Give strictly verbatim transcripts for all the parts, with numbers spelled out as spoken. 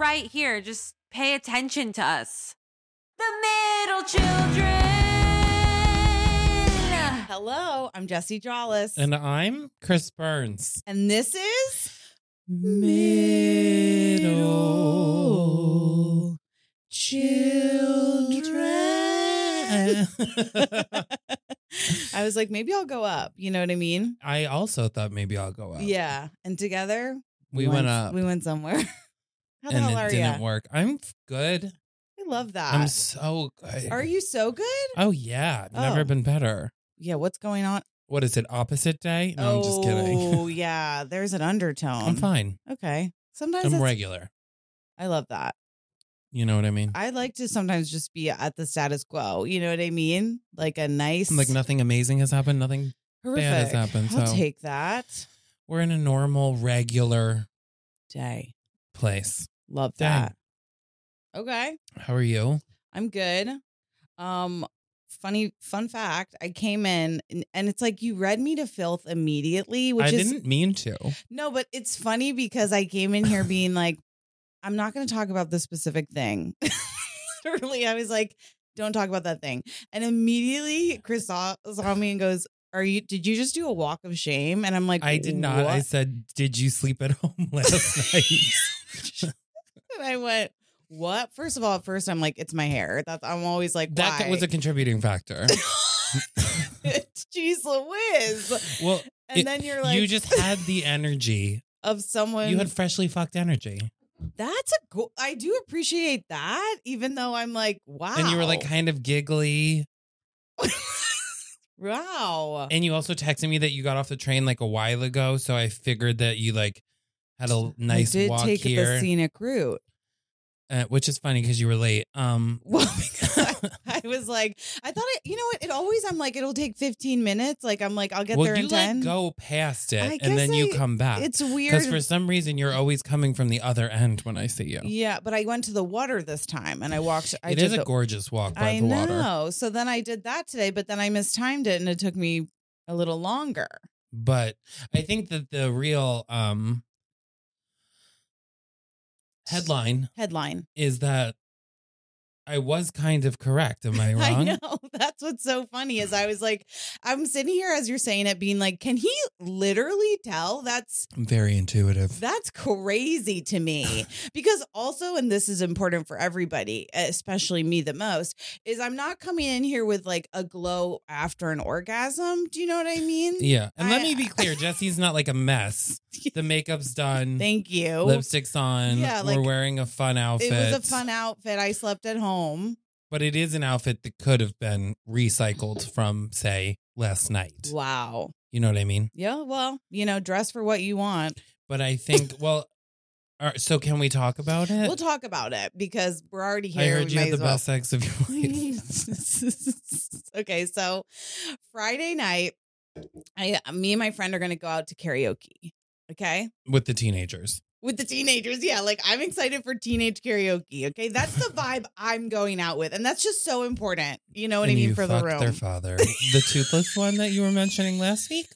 right here. Just pay attention to us. The middle children. Hello, I'm Jessie Jollis. And I'm Chris Burns. And this is Middle Children. I was like, maybe I'll go up. You know what I mean? I also thought maybe I'll go up. Yeah. And together, We went up. We went somewhere. How the and hell it are didn't you? work. I'm good. I love that. I'm so good. Are you so good? Oh, yeah. Never Oh. been better. Yeah. What's going on? What is it? Opposite day? No, oh, I'm just kidding. Oh, yeah. There's an undertone. I'm fine. Okay. Sometimes I'm it's- regular. I love that. You know what I mean? I like to sometimes just be at the status quo. You know what I mean? Like a nice, Like nothing amazing has happened. Nothing horrific. bad has happened. I'll So take that we're in a normal, regular day. place. Love Dang. that. Okay, How are you? I'm good. Um, funny fun fact: I came in and, and it's like you read me to filth immediately, which I is didn't mean to. no, but it's funny because I came in here being like, I'm not going to talk about this specific thing. Literally, I was like, don't talk about that thing. And immediately Chris saw, saw me and goes, Are you, did you just do a walk of shame? And I'm like, I did not. I "What?" said, did you sleep at home last night? And I went, what? First of all, at first I'm like, it's my hair. That's, I'm always like, That why? was a contributing factor. Jeez Louise. Well, And it- then you're like, you just had the energy. of someone. You had freshly fucked energy. That's a go- I do appreciate that, even though I'm like, wow. And you were like kind of giggly. wow. And you also texted me that you got off the train like a while ago. So I figured that you like had a nice I did walk take here. the scenic route. Uh, which is funny because you were late. Um, Well, because I, I was like, I thought it, you know what? It always, I'm like, it'll take fifteen minutes. Like, I'm like, I'll get well, there you in ten. like go past it I and guess then you I- come back. It's weird. Because for some reason you're always coming from the other end when I see you. Yeah, but I went to the water this time and I walked. I It did is a the, gorgeous walk by I the water. know. So then I did that today, but then I mistimed it and it took me a little longer. But I think that the real um, headline Headline. is that I was kind of correct. Am I wrong? I know. That's what's so funny is I was like, I'm sitting here as you're saying it, being like, can he literally tell? That's I'm very intuitive. That's crazy to me because also, and this is important for everybody, especially me the most, is I'm not coming in here with like a glow after an orgasm. Do you know what I mean? Yeah. And let I- me be clear, Jesse's not like a mess. The makeup's done. Thank you. Lipstick's on. Yeah, We're like, wearing a fun outfit. It was a fun outfit. I slept at home. But it is an outfit that could have been recycled from, say, last night. Wow. You know what I mean? Yeah. Well, you know, dress for what you want. But I think, well, all right, so can we talk about it? We'll talk about it because we're already here. I heard We you may had the as well. best sex of your life. Okay, so Friday night, I, me and my friend are going to go out to karaoke. Okay, With the teenagers. with the teenagers. Yeah, like I'm excited for teenage karaoke. Okay, that's the vibe I'm going out with, and that's just so important. You know what And I mean you for the fucked room. their father. The toothless one that you were mentioning last week?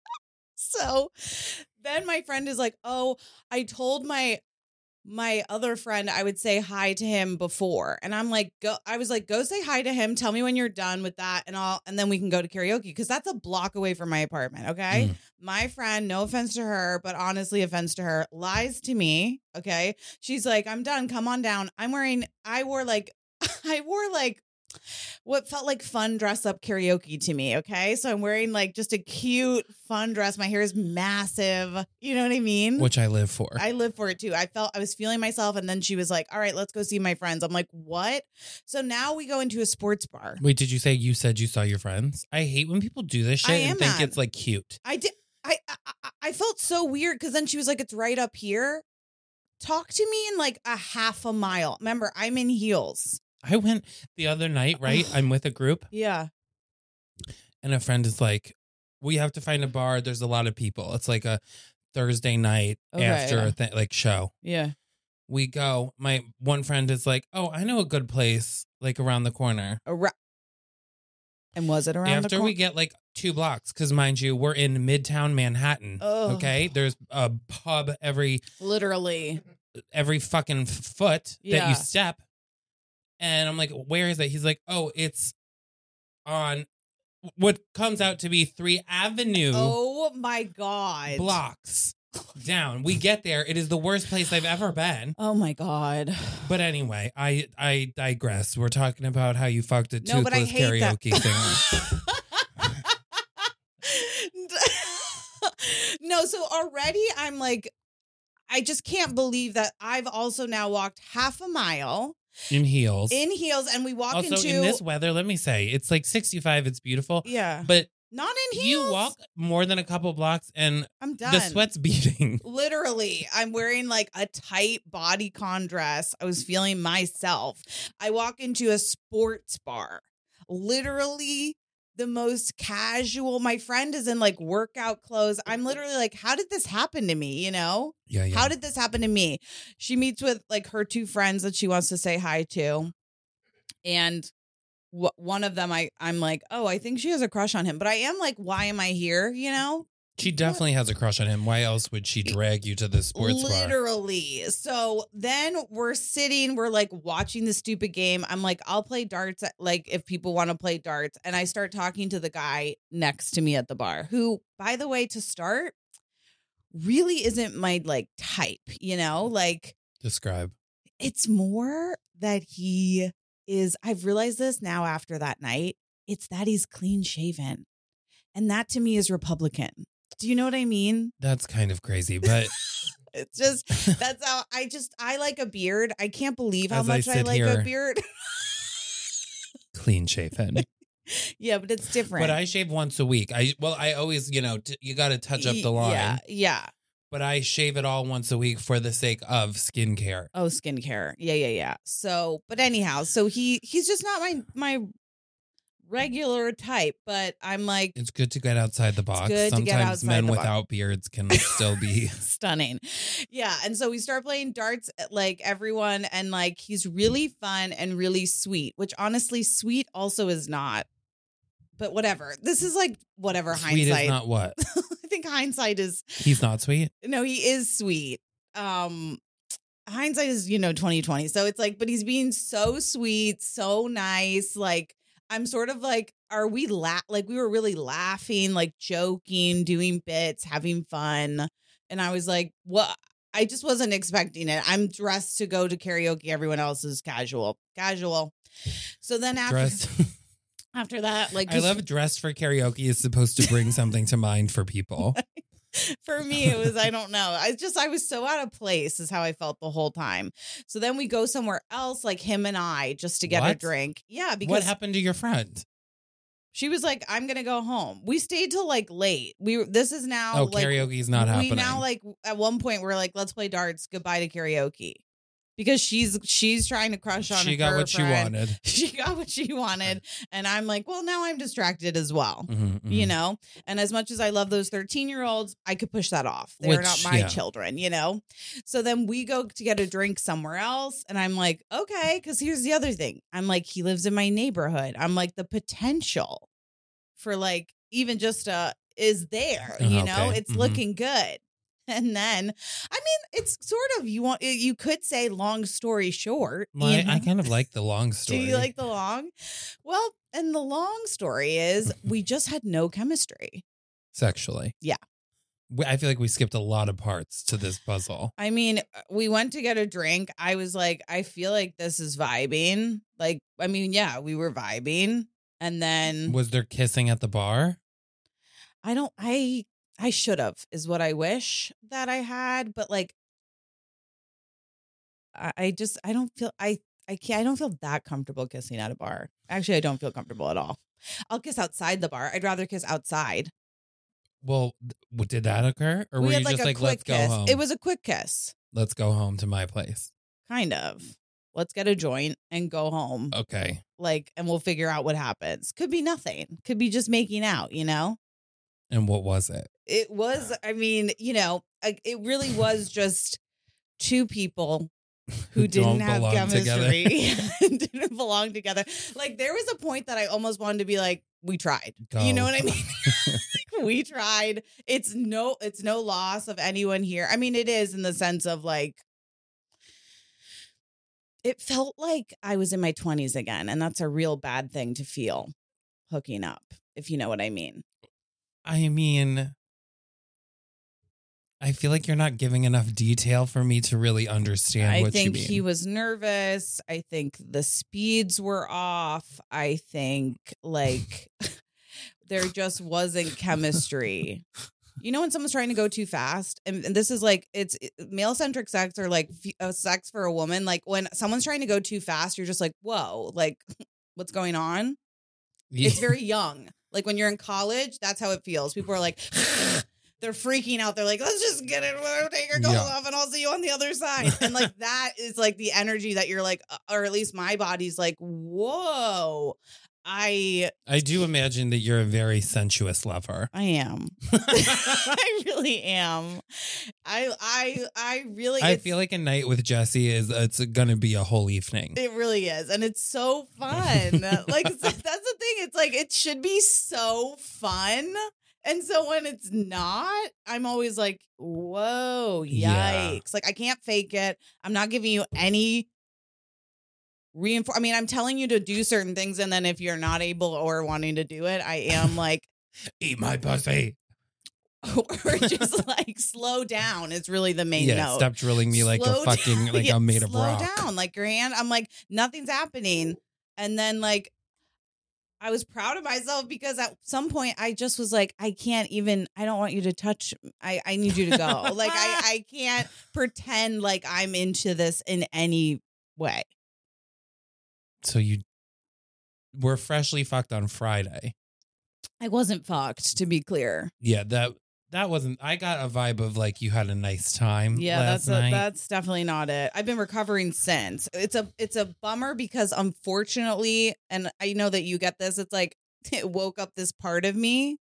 So then my friend is like, "Oh, I told my my other friend I would say hi to him before." And I'm like, "Go." I was like, "Go say hi to him. Tell me when you're done with that and I'll and then we can go to karaoke because that's a block away from my apartment, okay?" Mm. My friend, no offense to her, but honestly offense to her, lies to me, okay? She's like, "I'm done. Come on down." I'm wearing I wore like I wore like what felt like fun dress up karaoke to me. Okay. So I'm wearing like just a cute, fun dress. My hair is massive. You know what I mean? Which I live for. I live for it too. I felt I was feeling myself. And then she was like, all right, let's go see my friends. I'm like, what? So now we go into a sports bar. Wait, did you say you said you saw your friends? I hate when people do this shit I and am think mad. it's like cute. I did. I, I, I felt so weird because then she was like, it's right up here. Talk to me in like a half a mile. Remember, I'm in heels. I went the other night, right? I'm with a group Yeah. and a friend is like, we have to find a bar. There's a lot of people. It's like a Thursday night Okay, after yeah. a th- like show. Yeah. We go. My one friend is like, oh, I know a good place like around the corner. Ar- and was it around the After corner? we get like two blocks, because mind you, we're in Midtown Manhattan. Ugh. Okay. There's a pub every Literally. every fucking f- foot that Yeah. you step. And I'm like, where is it? He's like, oh, it's on what comes out to be three Avenue Oh my God. blocks down. We get there. It is the worst place I've ever been. Oh my God. But anyway, I I digress. We're talking about how you fucked a No, but I toothless hate that. karaoke singer. No, so already I'm like, I just can't believe that I've also now walked half a mile In heels. in heels, and we walk also, into in this weather, let me say, it's like sixty-five. It's beautiful. yeah, But not in heels. you walk more than a couple blocks and I'm done. the sweat's beating. Literally, I'm wearing like a tight bodycon dress. I was feeling myself. I walk into a sports bar. Literally the most casual. My friend is in like workout clothes. I'm literally like, how did this happen to me? You know? Yeah, yeah. How did this happen to me? She meets with like her two friends that she wants to say hi to. And w- one of them, I, I'm like, oh, I think she has a crush on him. But I am like, why am I here? You know? She definitely has a crush on him. Why else would she drag you to the sports bar? Literally. So then we're sitting, we're like watching the stupid game. I'm like, I'll play darts, like if people want to play darts. And I start talking to the guy next to me at the bar, who, by the way, to start, really isn't my like type, you know? Like, Describe. it's more that he is, I've realized this now after that night, it's that he's clean shaven. And that to me is Republican. Do you know what I mean? That's kind of crazy, but It's just, that's how I just, I like a beard. I can't believe how As I much I, sit like here- a beard. clean shaven. Yeah, but it's different. But I shave once a week. I well, I always, you know, t- you got to touch up the line. Yeah, yeah. But I shave it all once a week for the sake of skincare. Oh, skincare. Yeah, yeah, yeah. So, but anyhow, so he, he's just not my, my regular type, but I'm like, It's good to get outside the box. good to get Sometimes outside men the box. without beards can still be. stunning. Yeah. And so we start playing darts, like everyone, and like he's really fun and really sweet, which honestly, sweet also is not. But whatever. This is like whatever Sweet hindsight. is not what? I think hindsight is He's not sweet. no, he is sweet. Um hindsight is, you know, twenty twenty. So it's like, but he's being so sweet, so nice. Like I'm sort of like, are we la- like we were really laughing, like joking, doing bits, having fun. And I was like, what? I just wasn't expecting it. I'm dressed to go to karaoke. Everyone else is casual. Casual. So then after Dressed. after that, like I love dressed for karaoke is supposed to bring something to mind for people. for me, it was, I don't know. I just, I was so out of place is how I felt the whole time. So then we go somewhere else, like him and I, just to get a What? drink. Yeah, because What happened to your friend? she was like, I'm going to go home. We stayed till like late. We were, this is now Oh, like, karaoke's not we happening. now like at one point we're like, let's play darts. Goodbye to karaoke. Because she's she's trying to crush on she her got what she friend. wanted. She got what she wanted. And I'm like, well, now I'm distracted as well. Mhm, mhm. You know, and as much as I love those thirteen year olds, I could push that off. They're Which, not my yeah. children, you know? So then we go to get a drink somewhere else. And I'm like, okay, because here's the other thing. I'm like, he lives in my neighborhood. I'm like, the potential for like even just uh is there, you Uh, know, okay. it's Mhm. looking good. And then, I mean, it's sort of, you want, you could say long story short. Well, you I, I know? kind of like the long story. Do you like the long? Well, and the long story is we just had no chemistry. Sexually? Yeah. We- I feel like we skipped a lot of parts to this puzzle. I mean, we went to get a drink. I was like, I feel like this is vibing. Like, I mean, yeah, we were vibing. And then Was there kissing at the bar? I don't, I, I should have, is what I wish that I had. But like, I, I just, I don't feel, I, I can't, I don't feel that comfortable kissing at a bar. Actually, I don't feel comfortable at all. I'll kiss outside the bar. I'd rather kiss outside. Well, th- w- did that occur? Or we were had you like just a like, quick let's go kiss. home? It was a quick kiss, Let's go home to my place. kind of. Let's get a joint and go home. Okay. Like, and we'll figure out what happens. Could be nothing. Could be just making out, you know? And what was it? It was, I mean, you know, I- it really was just two people who don't didn't have belong chemistry and didn't belong together. Like, there was a point that I almost wanted to be like, we tried. Go. You know what I mean? We tried. It's no, it's no loss of anyone here. I mean, it is in the sense of like, It felt like I was in my twenties again, and that's a real bad thing to feel hooking up, if you know what I mean. I mean, I feel like you're not giving enough detail for me to really understand I what you think mean. he was nervous. I think the speeds were off. I think like there just wasn't chemistry. You know when someone's trying to go too fast, and, and this is like it's male centric sex or like f- uh, sex for a woman. Like when someone's trying to go too fast, you're just like, whoa, like what's going on? Yeah. It's very young. Like when you're in college, that's how it feels. People are like, they're freaking out. They're like, let's just get it, take your clothes Yeah. off, and I'll see you on the other side. And like that is like the energy that you're like, or at least my body's like, whoa. I I do imagine that you're a very sensuous lover. I am. I really am. I I I really I it's- feel like a night with Jesse is it's going to be a whole evening. it really is. And it's so fun. Like it's- that's the thing. It's like it should be so fun. And so when it's not, I'm always like, whoa, yikes. Yeah. Like I can't fake it. I'm not giving you any reinforce. I mean, I'm telling you to do certain things, and then if you're not able or wanting to do it, I am like, Eat my pussy. or just like slow down is really the main Yeah, note. stop drilling me like Slow a fucking down. like Yeah, I'm made of slow rock. down, like your hand. I'm like nothing's happening, and then like I was proud of myself because at some point I just was like, I can't even. I don't want you to touch. I I need you to go. Like I I can't pretend like I'm into this in any way. So you were freshly fucked on Friday. I wasn't fucked, to be clear. Yeah, that that wasn't. I got a vibe of like you had a nice time. Yeah, last that's a, night. that's definitely not it. I've been recovering since. It's a it's a bummer because unfortunately, and I know that you get this. It's like it woke up this part of me.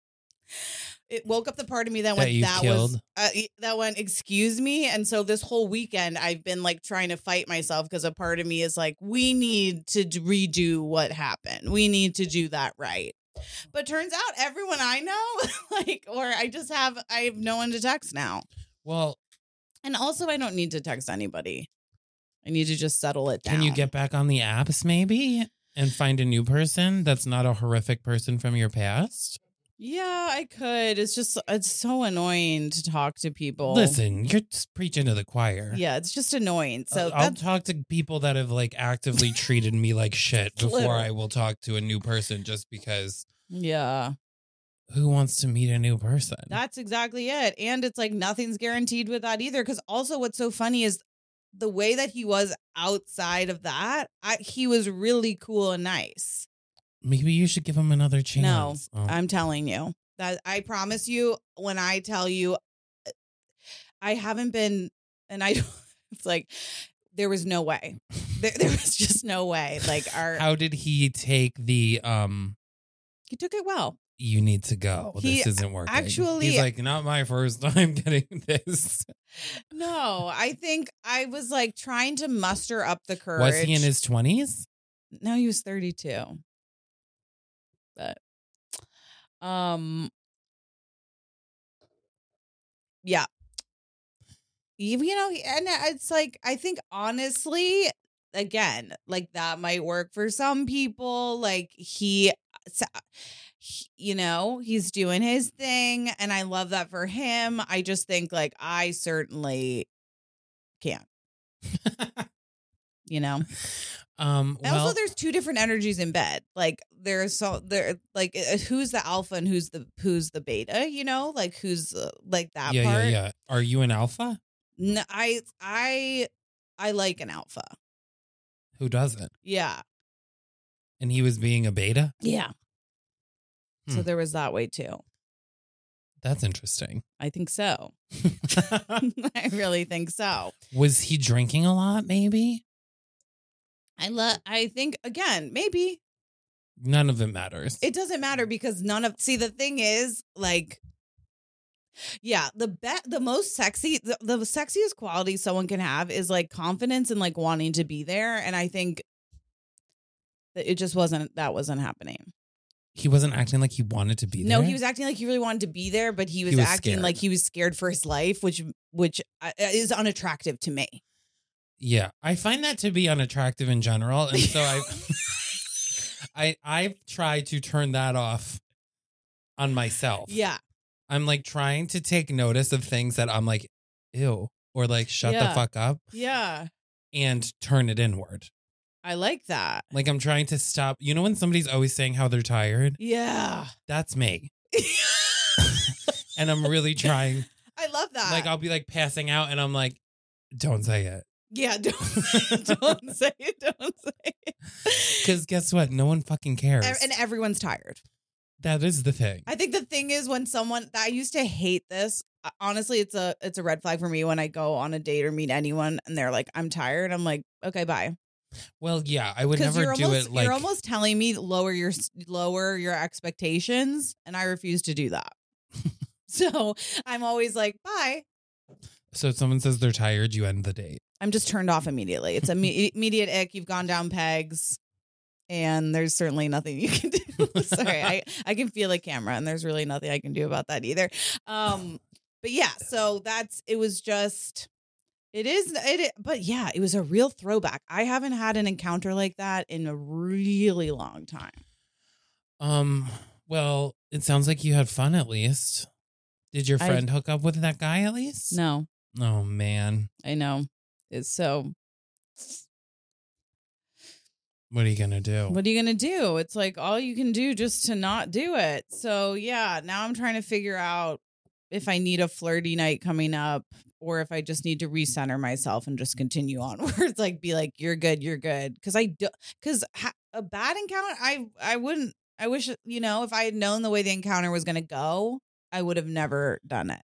It woke up the part of me that That went you've that killed? was uh, that went excuse me, and so this whole weekend I've been like trying to fight myself because a part of me is like we need to d- redo what happened. We need to do that right. But turns out everyone I know, like, or I just have I have no one to text now. Well, And also, I don't need to text anybody. I need to just settle it down. can you get back on the apps maybe and find a new person that's not a horrific person from your past? Yeah, I could. It's just, it's so annoying to talk to people. Listen, you're just preaching to the choir. Yeah, it's just annoying. So I'll that's, talk to people that have like actively treated me like shit before Literally. I will talk to a new person just because yeah, who wants to meet a new person? that's exactly it. And it's like nothing's guaranteed with that either. Because also, what's so funny is the way that he was outside of that, I, he was really cool and nice. Maybe you should give him another No, chance. Oh. I'm telling you that I promise you when I tell you I haven't been, and I, it's like, there was no way. There, there was just no way. Like our, How did he take the um he took it well. you need to go. He This isn't working. actually- He's like, not my first time getting this. No, I think I was like trying to muster up the courage. Was he in his twenties? No, he was thirty-two. But, um, yeah. You you know, and it's like, I think honestly, again, like that might work for some people. Like he, he- you know, he's doing his thing, and I love that for him. I just think like I certainly can't, you know. Um And well, also, there's two different energies in bed. Like there's so there, like uh, who's the alpha and who's the who's the beta. You know, like who's uh, like that yeah, part. yeah, yeah. Are you an alpha? No, I I I like an alpha. Who doesn't? Yeah, And he was being a beta? yeah. So Hmm. there was that way too. That's interesting. I think so. I really think so. Was he drinking a lot, maybe? I love. I think again, maybe None of it matters. it doesn't matter because none of. See, the thing is, like, yeah, the bet, the most sexy, the, the sexiest quality someone can have is like confidence and like wanting to be there. And I think that it just wasn't. That wasn't happening. He wasn't acting like he wanted to be No, there? he was acting like he really wanted to be there, but he was, was acting scared. like he was scared for his life, which which uh, is unattractive to me. Yeah, I find that to be unattractive in general, and so I, I, I've tried to turn that off on myself. Yeah. I'm like trying to take notice of things that I'm like, ew, or like shut Yeah. the fuck up, Yeah. and turn it inward. I like that. Like I'm trying to stop. You know when somebody's always saying how they're tired? Yeah. That's me. And I'm really trying. I love that. Like I'll be like passing out, and I'm like, don't say it. Yeah, don't, don't say it. Don't say it. Because guess what? No one fucking cares. And everyone's tired. That is the thing. I think the thing is when someone I used to hate this. Honestly, it's a it's a red flag for me when I go on a date or meet anyone and they're like, I'm tired. I'm like, okay, bye. Well, yeah, I would never you're do almost, it like you're almost telling me lower your lower your expectations, and I refuse to do that. So I'm always like, bye. So if someone says they're tired, you end the date. I'm just turned off immediately. It's a me- immediate ick. You've gone down pegs, and there's certainly nothing you can do. Sorry, I, I can feel a camera, and there's really nothing I can do about that either. Um, but yeah, so that's it. Was just it is it. But yeah, it was a real throwback. I haven't had an encounter like that in a really long time. Um. Well, it sounds like you had fun at least. Did your friend I, hook up with that guy at least? No. Oh man. I know. It's so. What are you gonna do? What are you gonna do? It's like all you can do just to not do it. So yeah, now I'm trying to figure out if I need a flirty night coming up, or if I just need to recenter myself and just continue onwards. Like be like, you're good, you're good. Because I do. Because ha- a bad encounter, I I wouldn't. I wish you know if I had known the way the encounter was gonna go, I would have never done it.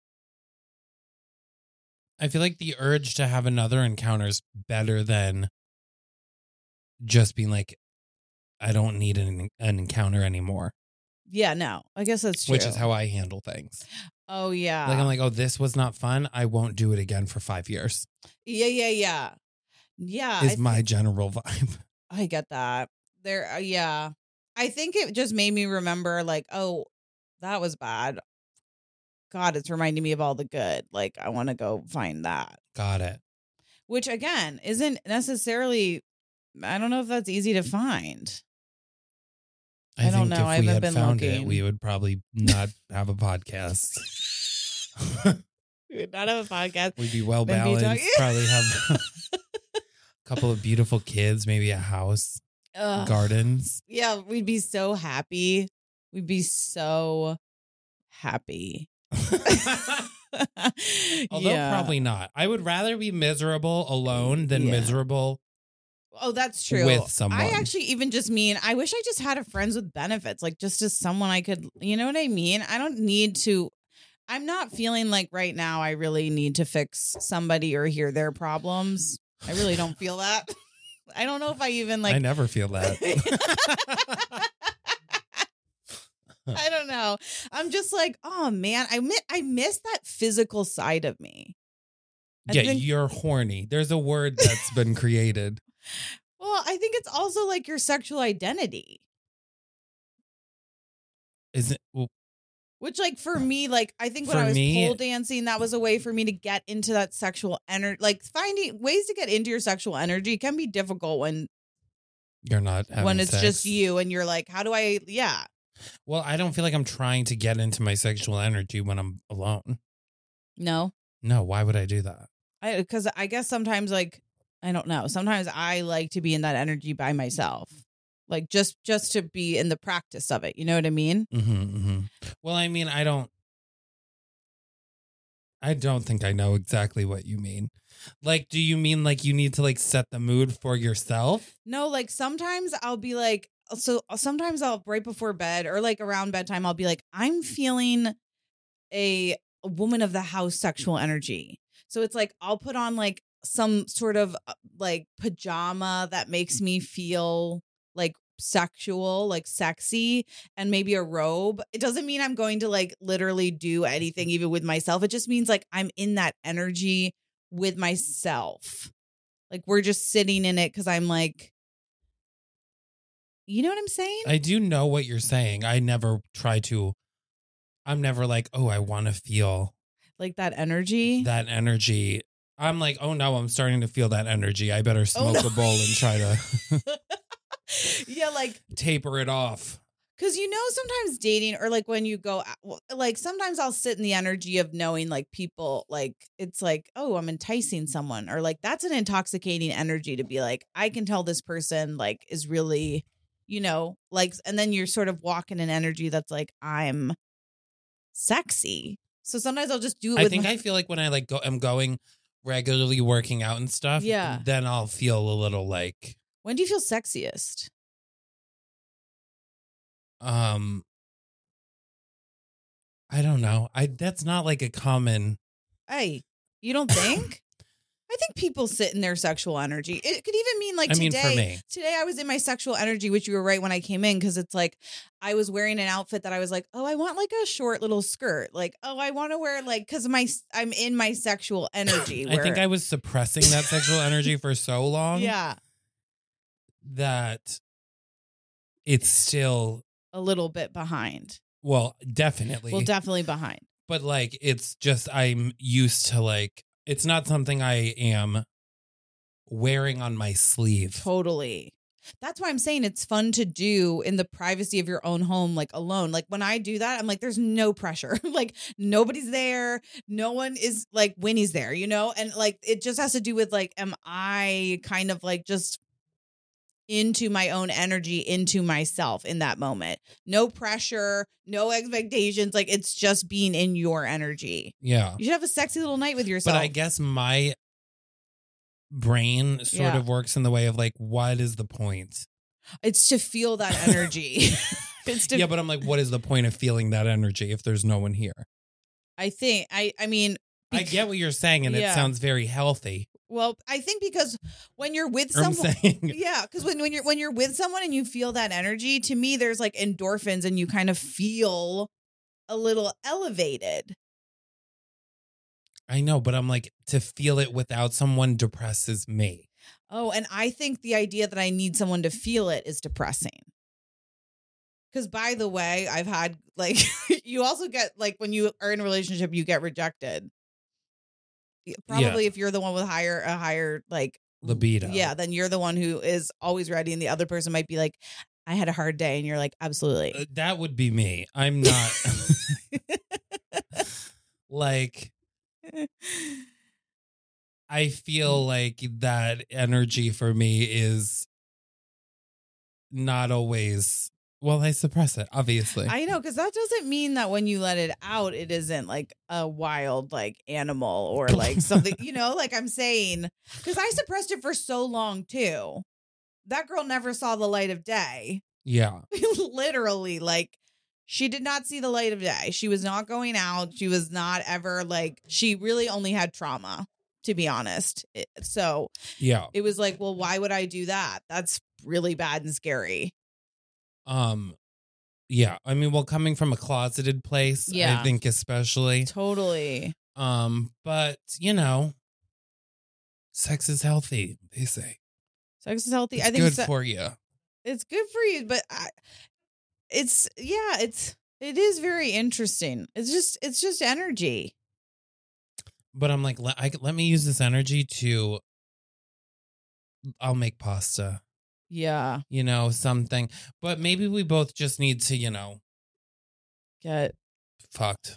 I feel like the urge to have another encounter is better than just being like, I don't need an, an encounter anymore. Yeah, no, I guess that's true. Which is how I handle things. Oh, yeah. Like, I'm like, oh, this was not fun. I won't do it again for five years. Yeah, yeah, yeah. Yeah. Is I my think, general vibe. I get that. There, uh, yeah. I think it just made me remember, like, oh, that was bad. God, it's reminding me of all the good. Like, I want to go find that. Got it. Which, again, isn't necessarily, I don't know if that's easy to find. I, I don't think know. if I we haven't had been found looking. it, we would probably not have a podcast. We would not have a podcast. We'd be well Then be balanced. talking- Probably have a couple of beautiful kids, maybe a house, Ugh. gardens. Yeah, we'd be so happy. We'd be so happy. Although Yeah. probably not. I would rather be miserable alone than Yeah. miserable. Oh, that's true. With someone. I actually even just mean, I wish I just had a friends with benefits, like just as someone I could, you know what I mean? I don't need to, I'm not feeling like right now I really need to fix somebody or hear their problems. I really don't feel that. I don't know if I even like. I never feel that. I don't know. I'm just like, oh man, I miss, I miss that physical side of me. I Yeah, think- you're horny. There's a word that's been created. Well, I think it's also like your sexual identity, Is it? Well, which like for me, like I think when For I was me- pole dancing, that was a way for me to get into that sexual energy. Like finding ways to get into your sexual energy can be difficult when you're not having when it's sex. just you and you're like, how do I? Yeah. Well, I don't feel like I'm trying to get into my sexual energy when I'm alone. No, No, why would I do that? I because I guess sometimes like I don't know. Sometimes I like to be in that energy by myself, like just just to be in the practice of it. You know what I mean? Mm-hmm, mm-hmm. Well, I mean, I don't. I don't think I know exactly what you mean. Like, do you mean like you need to like set the mood for yourself? No, like sometimes I'll be like, so sometimes I'll right before bed or like around bedtime, I'll be like, I'm feeling a, a woman of the house sexual energy. So it's like I'll put on like some sort of uh, like pajama that makes me feel like sexual, like sexy, and maybe a robe. It doesn't mean I'm going to like literally do anything even with myself. It just means like I'm in that energy with myself. Like we're just sitting in it because I'm like, you know what I'm saying? I do know what you're saying. I never try to. I'm never like, oh, I want to feel Like that energy. that energy. I'm like, oh no, I'm starting to feel that energy. I better smoke Oh, no. a bowl and try to Yeah, like, taper it off. because you know, sometimes dating or like when you go, out- like sometimes I'll sit in the energy of knowing like people, like it's like, oh, I'm enticing someone, or like that's an intoxicating energy to be like, I can tell this person like is really, you know, like, and then you're sort of walking an energy that's like, I'm sexy. So sometimes I'll just do it I with think my, I feel like when I like go, I'm going regularly working out and stuff. Yeah. Then I'll feel a little like, when do you feel sexiest? um, I don't know. I that's not like a common. Hey, you don't think? I think people sit in their sexual energy. It could even mean like I mean, today. for me. Today I was in my sexual energy, which you were right when I came in, because it's like I was wearing an outfit that I was like, oh, I want like a short little skirt. Like, oh, I want to wear like because my I'm in my sexual energy. I where- think I was suppressing that sexual energy for so long yeah, that it's still, a little bit behind. well, definitely. Well, definitely behind. But like, it's just, I'm used to like, it's not something I am wearing on my sleeve. Totally. That's why I'm saying it's fun to do in the privacy of your own home, like alone. Like when I do that, I'm like, there's no pressure. Like nobody's there. No one is like Winnie's there, you know? And like it just has to do with like, am I kind of like just into my own energy, into myself in that moment? No pressure, no expectations. Like it's just being in your energy. Yeah. You should have a sexy little night with yourself. But I guess my brain sort Yeah. of works in the way of like, what is the point? It's to feel that energy. It's to Yeah, but I'm like, what is the point of feeling that energy if there's no one here? I think I I mean I get what you're saying, and Yeah. it sounds very healthy. well, I think because when you're with I'm someone saying, yeah, because when, when you're when you're with someone and you feel that energy, to me there's like endorphins and you kind of feel a little elevated. I know, but I'm like, to feel it without someone depresses me. Oh, and I think the idea that I need someone to feel it is depressing. Because by the way, I've had like you also get like when you are in a relationship, you get rejected. Probably if you're the one with higher a higher like Libido. yeah, then you're the one who is always ready, and the other person might be like, I had a hard day, and you're like, absolutely. Uh, That would be me. I'm not like, I feel like that energy for me is not always, well, I suppress it, obviously. I know, because that doesn't mean that when you let it out, it isn't like a wild like animal or like something, you know, like I'm saying, because I suppressed it for so long too. That girl never saw the light of day. Yeah. Literally, like she did not see the light of day. She was not going out. She was not ever like, she really only had trauma, to be honest. It- so Yeah. it was like, well, why would I do that? That's really bad and scary. Um, yeah. I mean, well, coming from a closeted place, Yeah. I think especially. Totally. Um, but you know, sex is healthy, they say. Sex is healthy. It's I think good se- for you. it's good for you, but I, it's yeah, it's it is very interesting. It's just it's just energy. But I'm like, let, I, let me use this energy to, I'll make pasta, Yeah, you know, something. But maybe we both just need to, you know, get fucked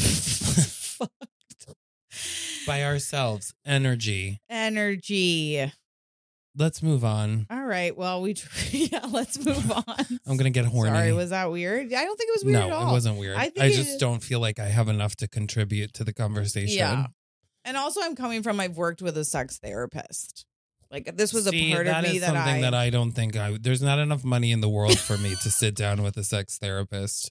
by ourselves. Energy. energy. Let's move on. All right. Well, we yeah. Let's move on. I'm going to get horny. Sorry, was that weird? I don't think it was weird no, at all. it wasn't weird. I I, think it- just don't feel like I have enough to contribute to the conversation. Yeah. And also, I'm coming from I've worked with a sex therapist. Like this was See, a part that of me is that something I that I don't think I. There's not enough money in the world for me to sit down with a sex therapist.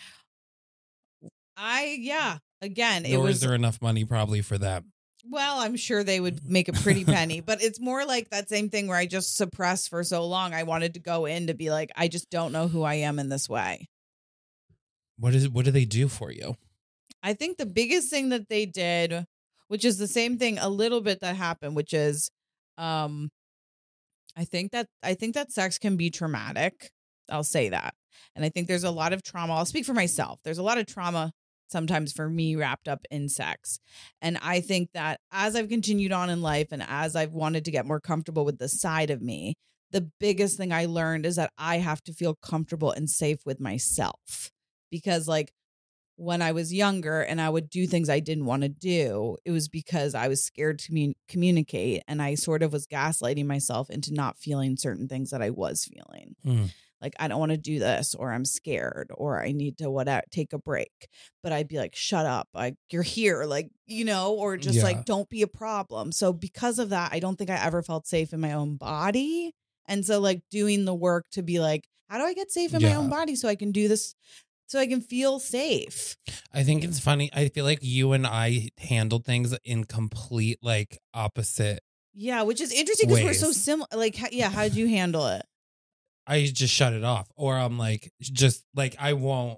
I yeah. Again, it Nor was is there enough money probably for them. well, I'm sure they would make a pretty penny, but it's more like that same thing where I just suppressed for so long. I wanted to go in to be like, I just don't know who I am in this way. What is? What do they do for you? I think the biggest thing that they did, which is the same thing a little bit that happened, which is, um, I think that I think that sex can be traumatic. I'll say that. And I think there's a lot of trauma. I'll speak for myself. There's a lot of trauma sometimes for me wrapped up in sex. And I think that as I've continued on in life and as I've wanted to get more comfortable with the side of me, the biggest thing I learned is that I have to feel comfortable and safe with myself. Because like when I was younger and I would do things I didn't want to do, it was because I was scared to commun- communicate. And I sort of was gaslighting myself into not feeling certain things that I was feeling. Mm. Like, I don't want to do this, or I'm scared, or I need to whatever, take a break. But I'd be like, shut up. Like, you're here. Like, you know, or just Yeah. like, don't be a problem. So because of that, I don't think I ever felt safe in my own body. And so like doing the work to be like, how do I get safe in my Yeah. own body so I can do this, so I can feel safe? I think it's funny. I feel like you and I handled things in complete like opposite. Yeah, which is interesting because we're so Ways. similar. Like, h- yeah, how did you handle it? I just shut it off, or I'm like, just like I won't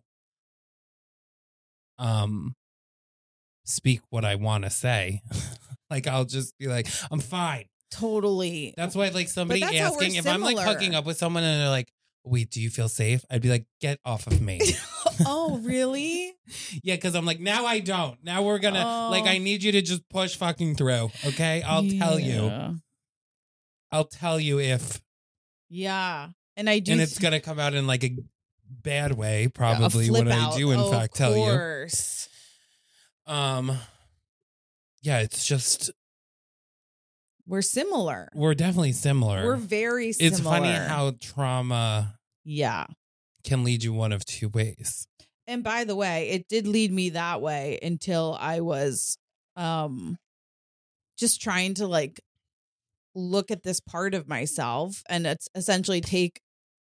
um speak what I want to say. Like I'll just be like, I'm fine. Totally. That's why, like, somebody that's how we're asking if I'm like similar. hooking up with someone and they're like, wait, do you feel safe? I'd be like, get off of me. Oh, really? Yeah, because I'm like, now I don't. Now we're gonna Oh. like, I need you to just push fucking through. Okay, I'll tell you. Yeah. I'll tell you if, Yeah. And I do. and it's gonna come out in like a bad way, a probably flip when out. I do in Oh, fact of tell you. course. Um, yeah, it's just We're similar. we're definitely similar. We're very similar. It's funny how trauma Yeah. can lead you one of two ways. And by the way, it did lead me that way until I was um just trying to like look at this part of myself and it's essentially take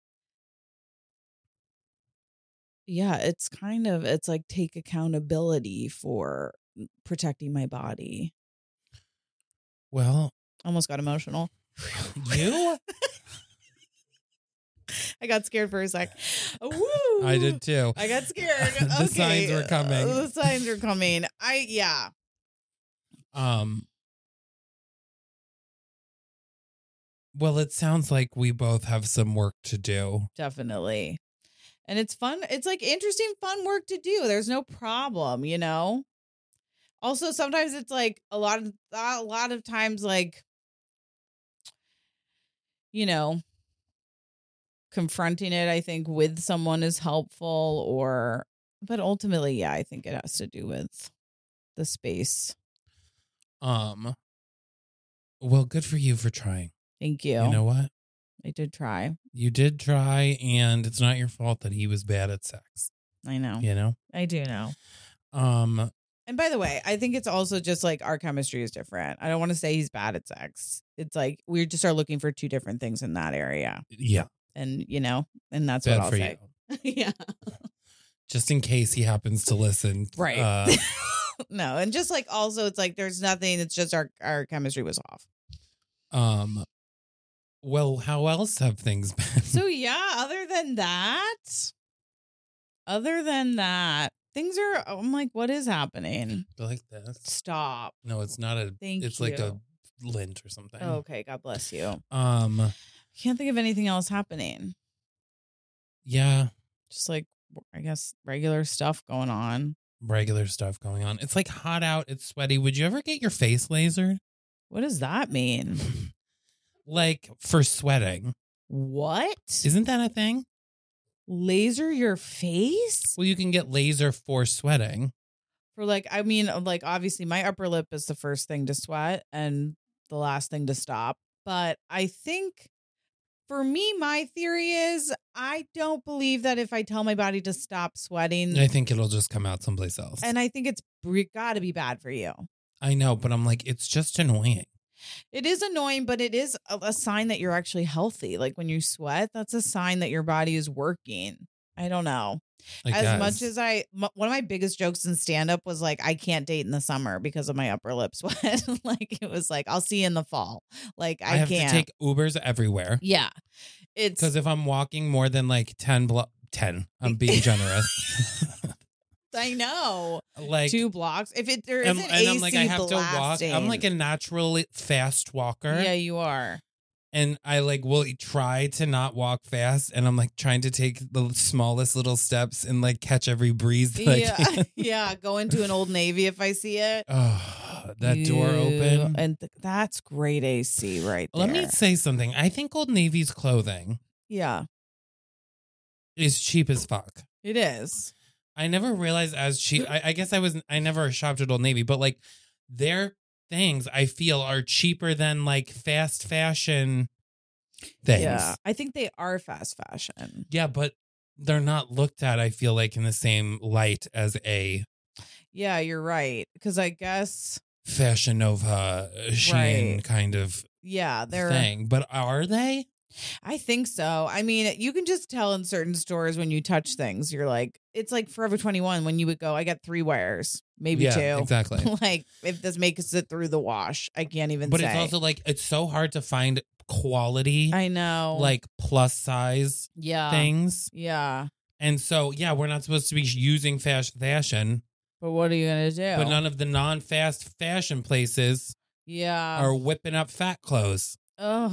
yeah, it's kind of it's like take accountability for protecting my body. Well, Almost got emotional. you? I got scared for a sec. Woo! I did too. I got scared. The Okay. signs were coming. Uh, the signs were coming. I yeah. Um. Well, it sounds like we both have some work to do. Definitely. And it's fun. It's like interesting, fun work to do. There's no problem, you know? Also, sometimes it's like a lot of a lot of times like you know, confronting it, I think, with someone is helpful or but ultimately, yeah, I think it has to do with the space. Um. Well, good for you for trying. Thank you. You know what? I did try. You did try, and it's not your fault that he was bad at sex. I know. You know? I do know. Um, And by the way, I think it's also just like our chemistry is different. I don't want to say he's bad at sex. It's like we just are looking for two different things in that area. yeah, And, you know, and that's bad what I'll for say. you. Yeah. Just in case he happens to listen. Right. Uh, No. And just like also, it's like there's nothing. It's just our, our chemistry was off. um, well, how else have things been? So, yeah, other than that, other than that, things are, I'm like, what is happening? Like this? Stop. No, it's not a. Thank it's like a you. lint or something. Oh, okay. God bless you. Um. Can't think of anything else happening. Yeah. Just like, I guess, regular stuff going on. Regular stuff going on. It's like hot out. It's sweaty. Would you ever get your face lasered? What does that mean? Like for sweating? What? Isn't that a thing? Laser your face? Well, you can get laser for sweating. For like, I mean, like, obviously my upper lip is the first thing to sweat and the last thing to stop. But I think for me, my theory is I don't believe that if I tell my body to stop sweating, I think it'll just come out someplace else. and I think it's got to be bad for you. I know, but I'm like, it's just annoying. It is annoying, but it is a, a sign that you're actually healthy. Like when you sweat, that's a sign that your body is working. I don't know. I as guess. much as I, m- one of my biggest jokes in stand up was like, I can't date in the summer because of my upper lip sweat. Like it was like, I'll see you in the fall. Like I, I have can't. to take Ubers everywhere yeah. It's because if I'm walking more than like ten, blo- ten, I'm being generous. I know. Like Two blocks. If it there and, isn't and I'm like, I A C have blasting. to walk. I'm like a naturally fast walker. Yeah, you are. and I like will try to not walk fast, and I'm like trying to take the smallest little steps and like catch every breeze that I Yeah, can. yeah. Go into an Old Navy if I see it. Oh, that door Ew. open. And th- that's great A C right there. Let me say something. I think Old Navy's clothing Yeah, is cheap as fuck. it is. I never realized as cheap. I, I guess I was. I never shopped at Old Navy, but like their things, I feel are cheaper than like fast fashion things. Yeah, I think they are fast fashion. Yeah, but they're not looked at. I feel like in the same light as a Yeah, you're right. Because I guess, Fashion Nova, Shein Right. kind of yeah, they're. thing. But are they? I think so. I mean, you can just tell in certain stores when you touch things, you're like, it's like Forever twenty-one when you would go, I got three wears, maybe Yeah, two. exactly. Like, if this makes it through the wash, I can't even But say. it's also like it's so hard to find quality, I know. like plus size yeah. things. Yeah. And so, yeah, we're not supposed to be using fast fashion, But what are you going to do? but none of the non-fast fashion places yeah. are whipping up fat clothes. Ugh.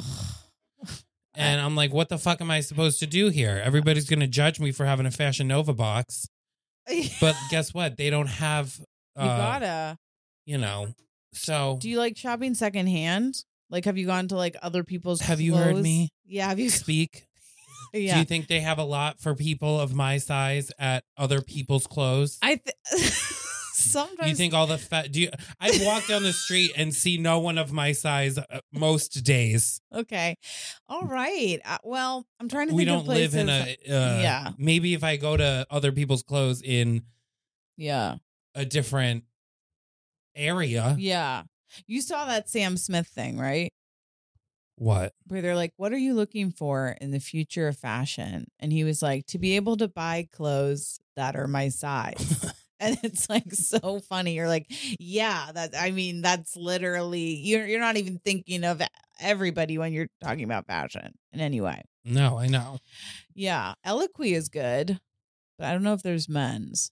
And I'm like, what the fuck am I supposed to do here? Everybody's going to judge me for having a Fashion Nova box. But guess what? They don't have, uh, you gotta. you know, so Do you like shopping secondhand? Like, have you gone to like other people's Have you heard clothes? me Yeah. Have you? speak. Yeah. Do you think they have a lot for people of my size at other people's clothes? I th- sometimes You think all the fat? Do you? I walk down the street and see no one of my size uh, most days. okay, all right. Uh, well, I'm trying to We think don't of places. live in a. Uh, Yeah. Maybe if I go to other people's clothes in Yeah, a different area. yeah. You saw that Sam Smith thing, right? What? Where they're like, "What are you looking for in the future of fashion?" And he was like, "To be able to buy clothes that are my size." And it's like so funny. You're like, yeah, that I mean, that's literally you're you're not even thinking of everybody when you're talking about fashion in any way. No, I know. Yeah, Eloquy is good, but I don't know if there's men's.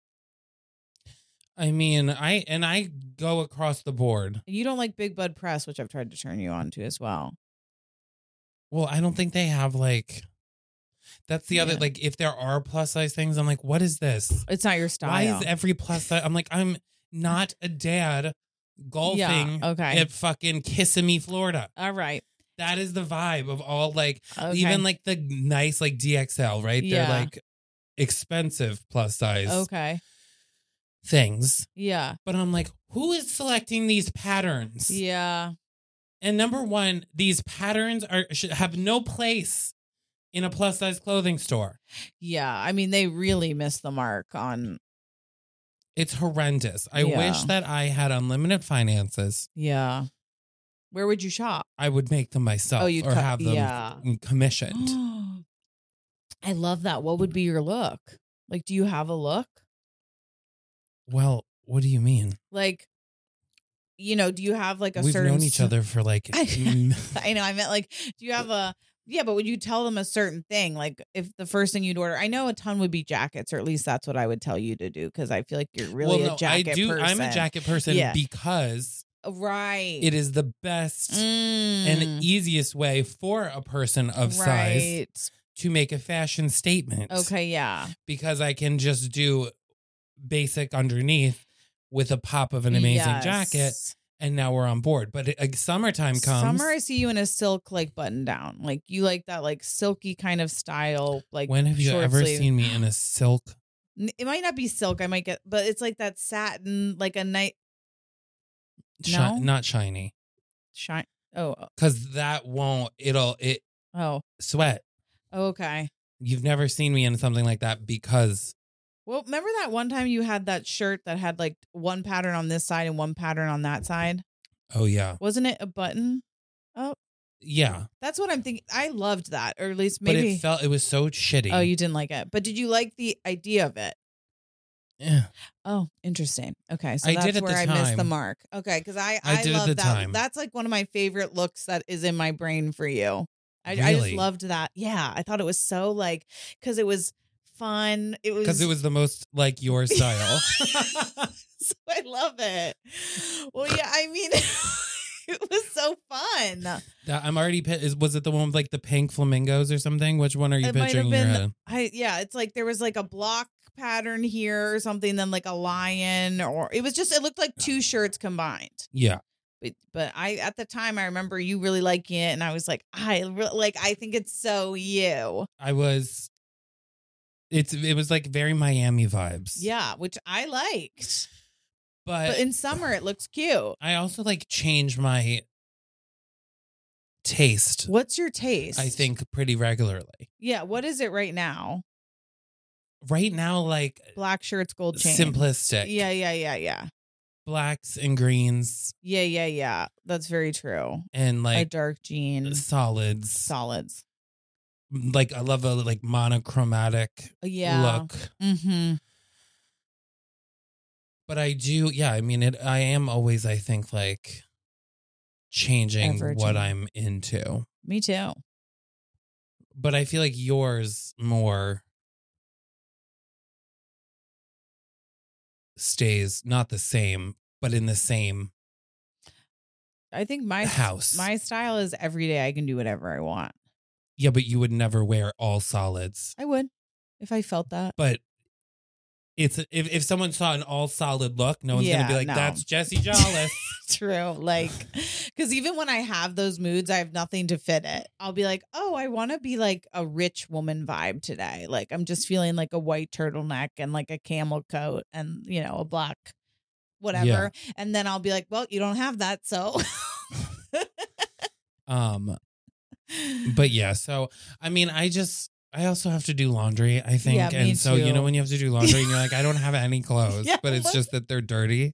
I mean, I and I go across the board. You don't like Big Bud Press, which I've tried to turn you on to as well. Well, I don't think they have like. That's the other Yeah. like. If there are plus size things, I'm like, what is this? It's not your style. Why is every plus size? I'm like, I'm not a dad golfing Yeah, okay. at fucking Kissimmee, Florida. All right. That is the vibe of all like Okay. even like the nice like D X L, right? Yeah. They're like expensive plus size Okay. things. Yeah. But I'm like, who is selecting these patterns? Yeah. And number one, these patterns are should have no place in a plus size clothing store. Yeah. I mean, they really missed the mark on. It's horrendous. I Yeah. wish that I had unlimited finances. Yeah. Where would you shop? I would make them myself Oh, you'd or cut- have them yeah. commissioned. I love that. What would be your look? Like, do you have a look? Well, what do you mean? Like, you know, do you have like a We've certain known each other for like mm, I know. I meant like, do you have a, yeah, but would you tell them a certain thing? Like, if the first thing you'd order, I know a ton would be jackets, or at least that's what I would tell you to do, because I feel like you're really well, no, a jacket I do. person. I'm a jacket person Yeah. because Right. it is the best Mm. and easiest way for a person of size Right. to make a fashion statement. Okay. Yeah. Because I can just do basic underneath with a pop of an amazing Yes. jacket, and now we're on board. But it, like, summertime comes. Summer, I see you in a silk like button down. Like you like that like silky kind of style. Like When have you short ever sleeve. seen me in a silk? N- It might not be silk. I might get, but it's like that satin, like a night Shi- No? Not shiny. shine. Oh, Because that won't, it'll, it oh, sweat. okay. You've never seen me in something like that because Well, remember that one time you had that shirt that had like one pattern on this side and one pattern on that side? oh yeah. Wasn't it a button? Oh, Yeah. that's what I'm thinking. I loved that, or at least But maybe. it felt, it was so shitty. Oh, you didn't like it, but did you like the idea of it? Yeah. Oh, interesting. Okay, so I that's did at where the I missed the time. mark. Okay, because I I I, did at love the that. time. That's like one of my favorite looks that is in my brain for you. I, I just Really? loved that. Yeah, I thought it was so like because it was fun. It was Because it was the most like your style. so I love it. Well, yeah, I mean, It was so fun. That- I'm already. pi- Is was it the one with like the pink flamingos or something? Which one are you It might picturing have in your been. head? I yeah. It's like there was like a block pattern here or something, then like a lion, or it was just. It looked like two shirts combined. Yeah. But but I at the time I remember you really liking it, and I was like, I re- like I think it's so you. I was. It's it was like very Miami vibes. Yeah, which I liked. but, But in summer it looks cute. I also like change my taste. What's your taste? I think pretty regularly. Yeah. What is it right now? Right now, like Black shirts, gold chain. simplistic. Yeah, yeah, yeah, yeah. Blacks and greens Yeah, yeah, yeah. That's very true. and A like dark jean, solids. solids. Like I love a like monochromatic Yeah. look. Mm-hmm. But I do, yeah. I mean, it. I am always, I think, like changing Ever what changing. I'm into. Me too. But I feel like yours more stays not the same, but in the same I think my house. my style is every day I can do whatever I want. Yeah, but you would never wear all solids. I would if I felt that. But it's if if someone saw an all solid look, no one's Yeah, gonna be like, no. "That's Jessie Jollis." True. Like, because even when I have those moods, I have nothing to fit it. I'll be like, oh, I want to be like a rich woman vibe today. Like, I'm just feeling like a white turtleneck and like a camel coat and, you know, a black whatever. Yeah. And then I'll be like, well, you don't have that. So, um, but yeah. So I mean, I just. I also have to do laundry, I think. Yeah, me and so, you too. know, when you have to do laundry and you're like, I don't have any clothes, Yeah, but it's what- just that they're dirty.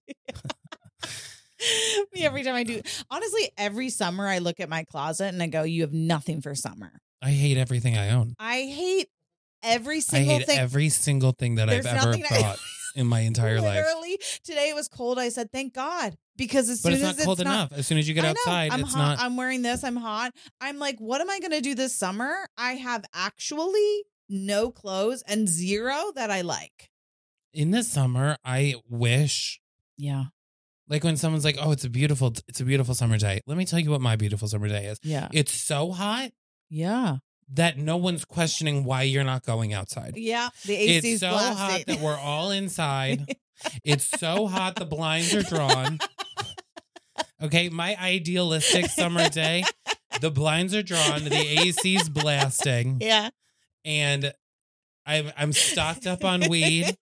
me every time I do, honestly, every summer I look at my closet and I go, you have nothing for summer. I hate everything I own. I hate every I single hate thing. every single thing that There's I've ever nothing I- thought in my entire life. Literally, today it was cold. I said, thank God. Because as But soon it's not as cold it's not, enough. As soon as you get I know, outside, I'm it's hot. not. I'm wearing this. I'm hot. I'm like, what am I going to do this summer? I have actually no clothes and zero that I like. In the summer, I wish, Yeah. like when someone's like, "Oh, it's a beautiful, it's a beautiful summer day." Let me tell you what my beautiful summer day is. Yeah. It's so hot Yeah. that no one's questioning why you're not going outside. Yeah. The A C's It's so blasting. hot that we're all inside. It's so hot the blinds are drawn. Okay, my idealistic summer day, the blinds are drawn, the A C's blasting, Yeah. and I'm I'm stocked up on weed.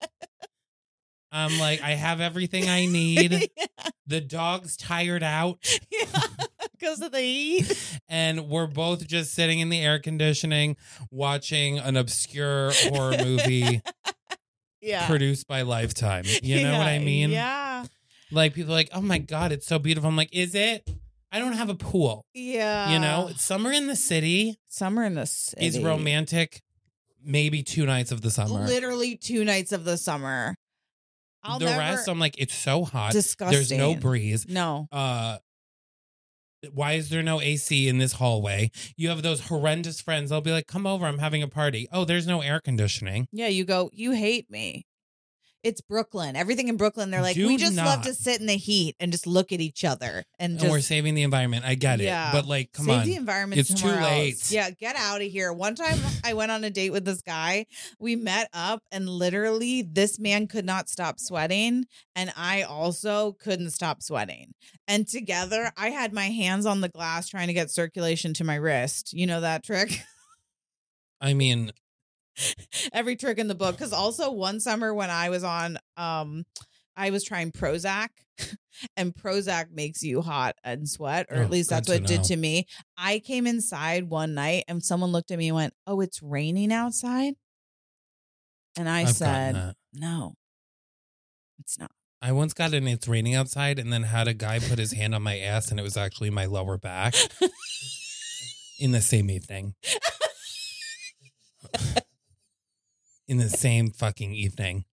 I'm like, I have everything I need. The dog's tired out, Yeah. Because of the heat. and we're both just sitting in the air conditioning, watching an obscure horror movie Yeah. produced by Lifetime. You know what I Yeah, mean? Yeah. Like people are like, oh my God, it's so beautiful. I'm like, is it? I don't have a pool. Yeah. You know, summer in the city Summer in the city. is romantic. Maybe two nights of the summer. Literally two nights of the summer. I'll the never, rest, I'm like, it's so hot. disgusting. There's no breeze. No. Uh, why is there no A C in this hallway? You have those horrendous friends. They'll be like, come over. I'm having a party. Oh, there's no air conditioning. Yeah, you go, you hate me. It's Brooklyn. Everything in Brooklyn, they're like, Do we just love not. to sit in the heat and just look at each other and And just we're saving the environment. I get it. Yeah. But like, come save on. the environment. It's too somewhere late. else. Yeah, get out of here. One time I went on a date with this guy. We met up and literally this man could not stop sweating. And I also couldn't stop sweating. And together I had my hands on the glass trying to get circulation to my wrist. You know that trick? I mean, Every trick in the book. Because also one summer when I was on, um, I was trying Prozac, and Prozac makes you hot and sweat, or Oh, at least that's good what to it did know. to me. I came inside one night and someone looked at me and went, "Oh, it's raining outside," and I I've gotten said, that. "No, it's not." I once got an "It's raining outside" and then had a guy put his hand on my ass and it was actually my lower back in the same evening. In the same fucking evening.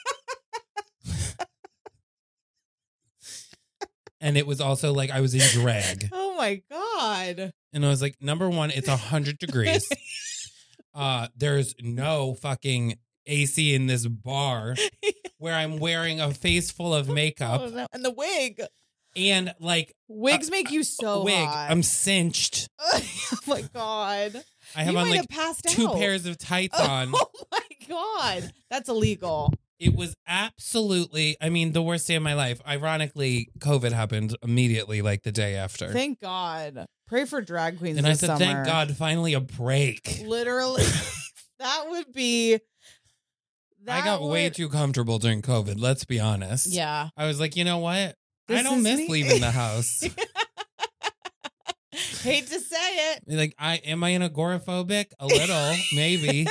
And it was also like I was in drag. Oh my god! And I was like, number one, it's one hundred degrees. Uh, there's no fucking A C in this bar where I'm wearing a face full of makeup. Oh, no. And the wig. And like Wigs uh, make you so wig, hot. I'm cinched. Oh my God. I have you on might like have passed two out. pairs of tights on. Oh my God. That's illegal. It was absolutely, I mean, the worst day of my life. Ironically, COVID happened immediately, like the day after. Thank God. Pray for drag queens and this I said, summer. thank God, finally a break. Literally. That would be. That I got would, way too comfortable during COVID, let's be honest. Yeah. I was like, you know what? This I don't is miss me. leaving the house. Hate to say it. Like, I am I an agoraphobic? A little, maybe.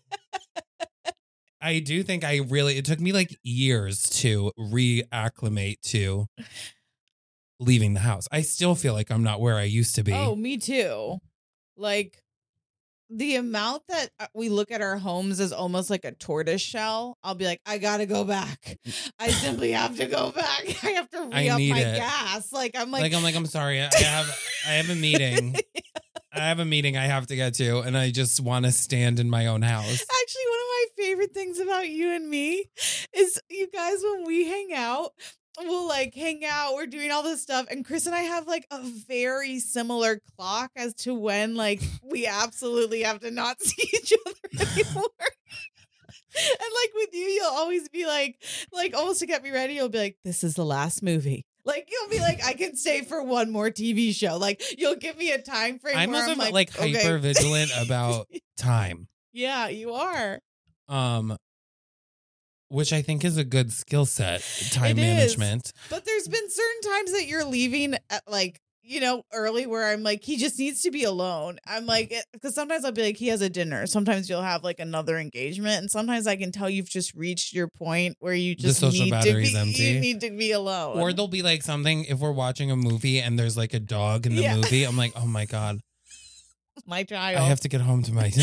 I do think I really, it took me like years to reacclimate to leaving the house. I still feel like I'm not where I used to be. Oh, me too. Like the amount that we look at our homes as almost like a tortoise shell. I'll be like, I gotta go back. I simply have to go back. I have to I re up need my it. gas. Like I'm like, Like, I'm like, I'm sorry. I have, I have a meeting. I have a meeting I have to get to, and I just want to stand in my own house. Actually, one of my favorite things about you and me is you guys, when we hang out, we'll like hang out, we're doing all this stuff, and Chris and I have like a very similar clock as to when like we absolutely have to not see each other anymore. And like with you, you'll always be like, like almost to get me ready, you'll be like, this is the last movie. Like you'll be like, I can stay for one more T V show. Like you'll give me a time frame. I'm where also I'm like, like, okay. hyper vigilant about time. Yeah, you are. Um, which I think is a good skill set, time It is. management. But there's been certain times that you're leaving at like, you know, early where I'm like, he just needs to be alone. I'm like, because sometimes I'll be like, he has a dinner. Sometimes you'll have like another engagement. And sometimes I can tell you've just reached your point where you just social need to battery's be, empty. you need to be alone. Or there'll be like something, if we're watching a movie and there's like a dog in the Yeah. movie, I'm like, oh my God, my child. I have to get home to my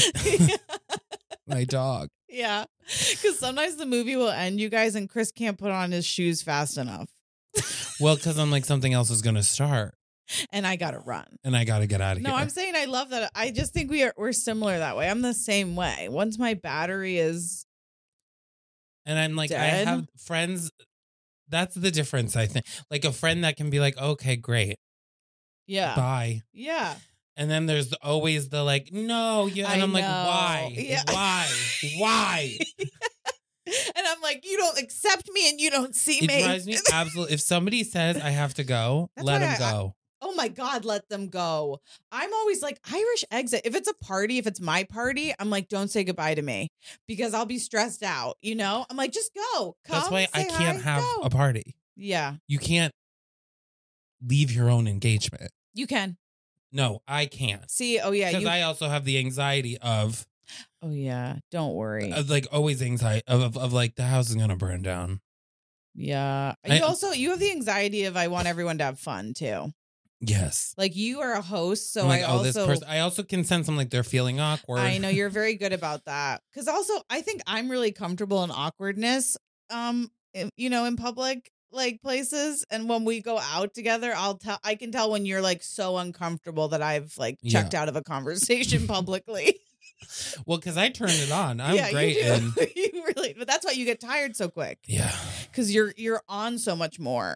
my dog. Yeah. Because sometimes the movie will end, you guys, and Chris can't put on his shoes fast enough. Well, because I'm like, something else is going to start And I got to run. and I got to get out of No, here. I'm saying I love that. I just think we are we're similar that way. I'm the same way. Once my battery is And I'm like, Dead? I have friends. That's the difference, I think. Like a friend that can be like, okay, great. yeah. Bye. Yeah. And then there's always the like, no, yeah. And I I'm like, know. why? Yeah. Why? Why? And I'm like, you don't accept me and you don't see It me. drives me absolutely. If somebody says I have to go, That's let why them I- go. Oh my God, let them go. I'm always like, Irish exit. If it's a party, if it's my party, I'm like, don't say goodbye to me because I'll be stressed out. You know, I'm like, just go. Come, That's why I say can't hi, have go. a party. Yeah, You can't leave your own engagement. you can. No, I can't. See, oh yeah. Because You, I also have the anxiety of, oh yeah, don't worry. of like always anxiety of, of, of like the house is going to burn down. Yeah. I- You also, you have the anxiety of I want everyone to have fun too. Yes. Like you are a host, so I'm like, I oh, also this person. I also can sense I'm like they're feeling awkward. I know you're very good about that. Cause also I think I'm really comfortable in awkwardness. Um, in- you know, in public like places. And when we go out together, I'll tell I can tell when you're like so uncomfortable that I've like checked out of a conversation publicly. Well, because I turned it on. I'm yeah, great you in. do. You really, but that's why you get tired so quick. Yeah. Cause you're you're on so much more.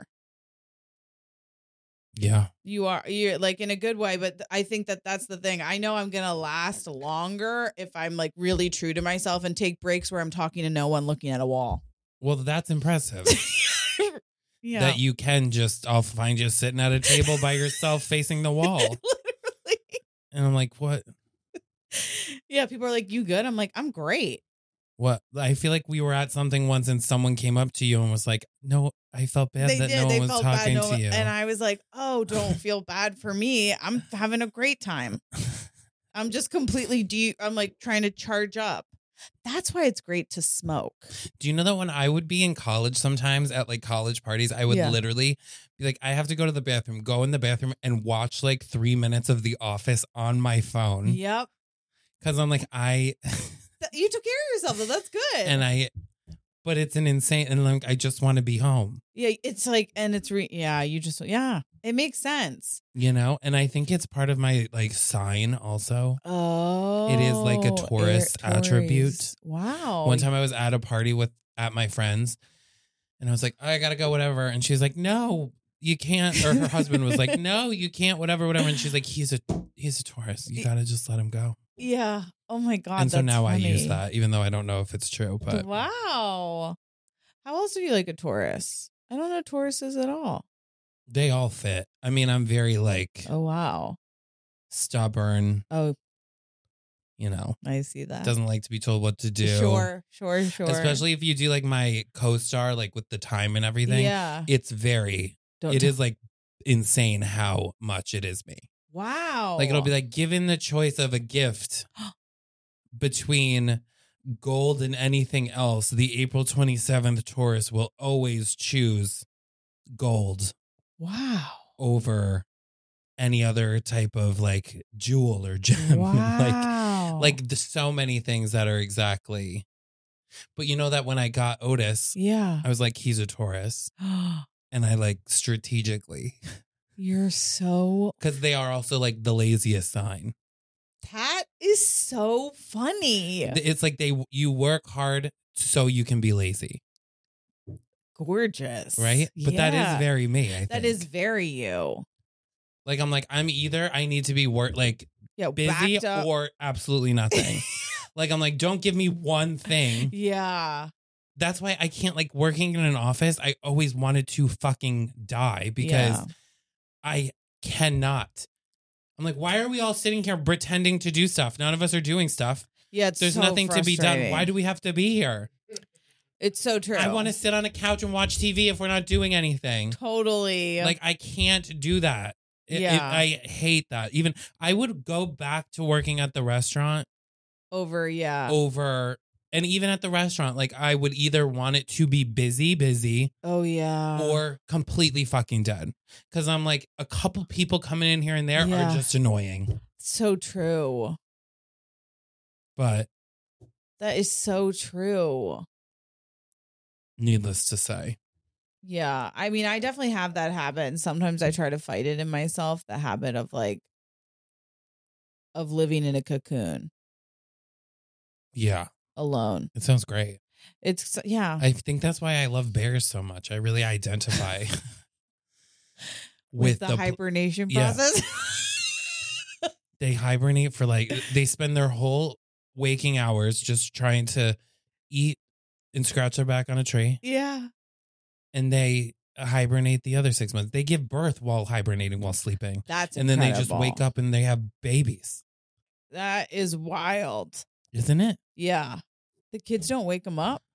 Yeah. You are you're like in a good way, but I think that that's the thing. I know I'm gonna last longer if I'm like really true to myself and take breaks where I'm talking to no one, looking at a wall. Well, that's impressive. Yeah, That you can just, I'll find you sitting at a table by yourself facing the wall. literally. And I'm like, what? Yeah, people are like, "You good?" I'm like, "I'm great." What? I feel like we were at something once and someone came up to you and was like, no, I felt bad They that did. no They one was felt bad, talking no to one- you. and I was like, "Oh, don't feel bad for me. I'm having a great time. I'm just completely de. I'm like trying to charge up. That's why it's great to smoke. Do you know that when I would be in college sometimes at like college parties, I would Yeah. literally be like, I have to go to the bathroom, go in the bathroom and watch like three minutes of The Office on my phone. Yep. Cause I'm like, I, Th- You took care of yourself, though. That's good. and I, but it's an insane, and like, I just want to be home, yeah, it's like, and it's re. Yeah, you just. Yeah, it makes sense. you know? And I think it's part of my like sign also. Oh, It is like a Taurus attribute. Taurus. Wow. One time I was at a party with, at my friend's and I was like, I gotta go, whatever. And she was like, no, you can't, or her husband was like, no, you can't, whatever, whatever. And she's like, he's a, he's a Taurus. You got to just let him go. Yeah. Oh my God. And so that's now funny. I use that, even though I don't know if it's true, but Wow. How else do you like a Taurus? I don't know Tauruses at all. they all fit. I mean, I'm very like Oh, wow. stubborn, Oh, you know, I see that. doesn't like to be told what to do. Sure, sure, sure. Especially if you do like my co-star, like with the time and everything. Yeah. It's very, Don't it tell- is like insane how much it is me. Wow. Like it'll be like, given the choice of a gift between gold and anything else, the April twenty-seventh Taurus will always choose gold Wow. over any other type of like jewel or gem. Wow. like, like there's so many things that are exactly. But you know that when I got Otis, Yeah. I was like, he's a Taurus. And I like strategically, You're so. because they are also like the laziest sign. That is so funny. It's like they you work hard so you can be lazy, Gorgeous. right? But that Yeah. is very me. I think. That is very you. like I'm like I'm either I need to be work like Yeah. busy backed up. or absolutely nothing. Like I'm like, don't give me one thing. Yeah. That's why I can't like working in an office. I always wanted to fucking die because Yeah. I cannot. I'm like, why are we all sitting here pretending to do stuff? None of us are doing stuff. Yeah. It's There's so nothing to be done. frustrating. Why do we have to be here? It's so true. I want to sit on a couch and watch T V if we're not doing anything. Totally. Like, I can't do that. It- it- Yeah. I hate that. Even I would go back to working at the restaurant over. Yeah. over, and even at the restaurant, like I would either want it to be busy, busy, Oh, yeah. or completely fucking dead. Because I'm like, a couple people coming in here and there Yeah. are just annoying. So true. But That is so true. needless to say, Yeah. I mean, I definitely have that habit. And sometimes I try to fight it in myself, the habit of like, of living in a cocoon yeah, alone. it sounds great. It's, yeah. I think that's why I love bears so much. I really identify with, with, the, the, hibernation yeah. process. they hibernate for like, they spend their whole waking hours just trying to eat and scratch their back on a tree. Yeah. And they hibernate the other six months. They give birth while hibernating, while sleeping. That's And then they just incredible. wake up and they have babies. That is wild. Isn't it? Yeah. The kids don't wake them up.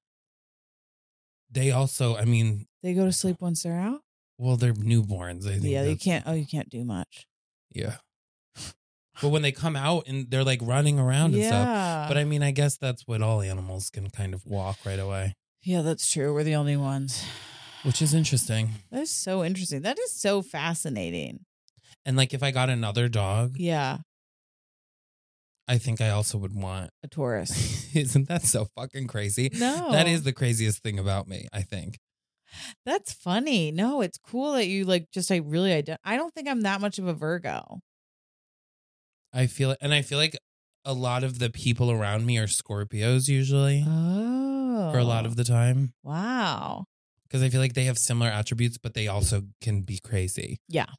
They also, I mean, They go to sleep once they're out. well, they're newborns. I think Yeah, you that's- can't. Oh, you can't do much. Yeah. But when they come out and they're like running around and stuff. Yeah. But I mean, I guess that's what all animals can kind of walk right away, Yeah, that's true. We're the only ones. which is interesting. That is so interesting. That is so fascinating. And like, if I got another dog, Yeah, I think I also would want. a Taurus. Isn't that so fucking crazy? No, That is the craziest thing about me, I think. that's funny. No, it's cool that you like. Just I really, ident- I don't think I'm that much of a Virgo. I feel, and I feel like a lot of the people around me are Scorpios usually, Oh, for a lot of the time. wow. Because I feel like they have similar attributes, but they also can be crazy,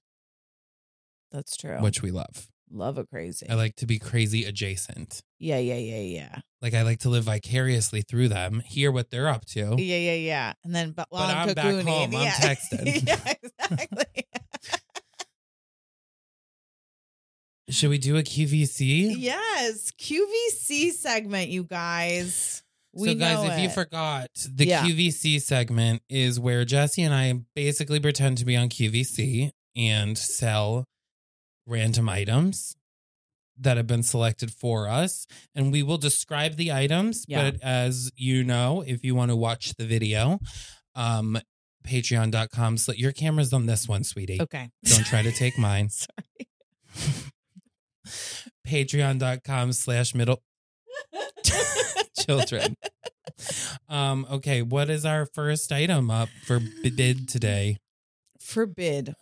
That's true. which we love. Love a crazy. I like to be crazy adjacent. yeah, yeah, yeah, yeah, Like I like to live vicariously through them, hear what they're up to. yeah, yeah, yeah. And then, but while But I'm, I'm back cocooning, home, I'm yeah. texting. yeah, exactly. Should we do a Q V C? Yes, Q V C segment, you guys. We so guys, know if you it. forgot, the Yeah. Q V C segment is where Jesse and I basically pretend to be on Q V C and sell random items that have been selected for us. And we will describe the items. Yeah. But as you know, if you want to watch the video, um, patreon dot com. So your camera's on this one, sweetie. Okay. Don't try to take mine. Sorry. patreon dot com slash middle children. Um, okay, what is our first item up for bid today? Forbid.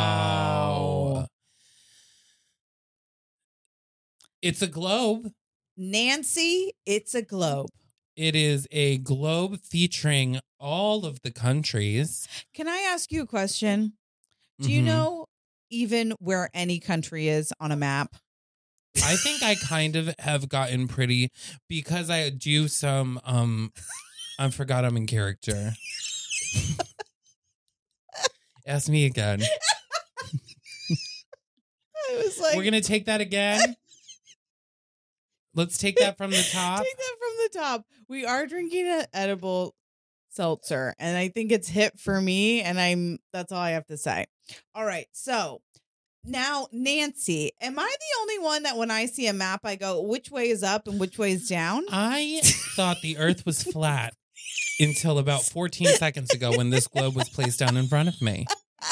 wow. It's a globe. Nancy, it's a globe. It is a globe featuring all of the countries. Can I ask you a question? Do you Mhm. know even where any country is on a map? I think I kind of have gotten pretty because I do some um I forgot I'm in character. Ask me again. I was like, We're gonna take that again. Let's take that from the top. take that from the top. We are drinking an edible seltzer, and I think it's hit for me, and I'm that's all I have to say. All right, so now Nancy, am I the only one that when I see a map I go, which way is up and which way is down? I thought the earth was flat until about fourteen seconds ago when this globe was placed down in front of me.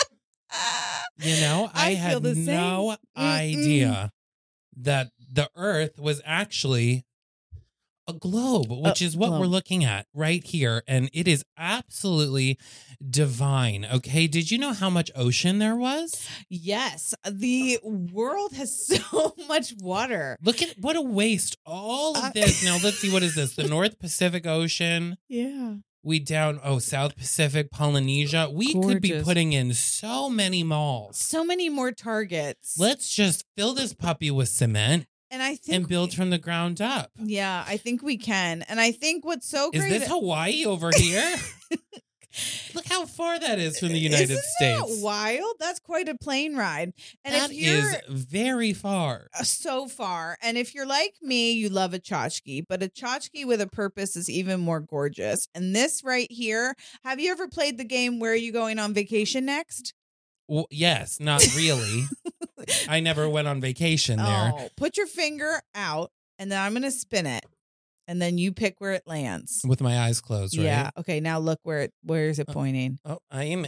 You know, I, I had feel the same. no Mm-mm. idea that the earth was actually a globe, which A is what globe. we're looking at right here. And it is absolutely divine. Okay. Did you know how much ocean there was? Yes, the world has so much water. Look at what a waste. All of Uh, this. Now, let's see. What is this? The North Pacific Ocean. Yeah. We down, oh, South Pacific, Polynesia. We could be Gorgeous. putting in so many malls. So many more targets. Let's just fill this puppy with cement and I think and build from the ground up. Yeah, I think we can. And I think what's so Is great this Hawaii over here? Look how far that is from the United Isn't States. that wild? That's quite a plane ride. And That if you're is very far. uh, so far, and if you're like me, you love a tchotchke, but a tchotchke with a purpose is even more gorgeous. And this right here, have you ever played the game Where Are You Going on Vacation Next? Well, yes, not really. I never went on vacation there. Oh, put your finger out, and then I'm going to spin it, and then you pick where it lands. With my eyes closed, right? Yeah. Okay. Now look where it. Where is it Oh. pointing? Oh, I am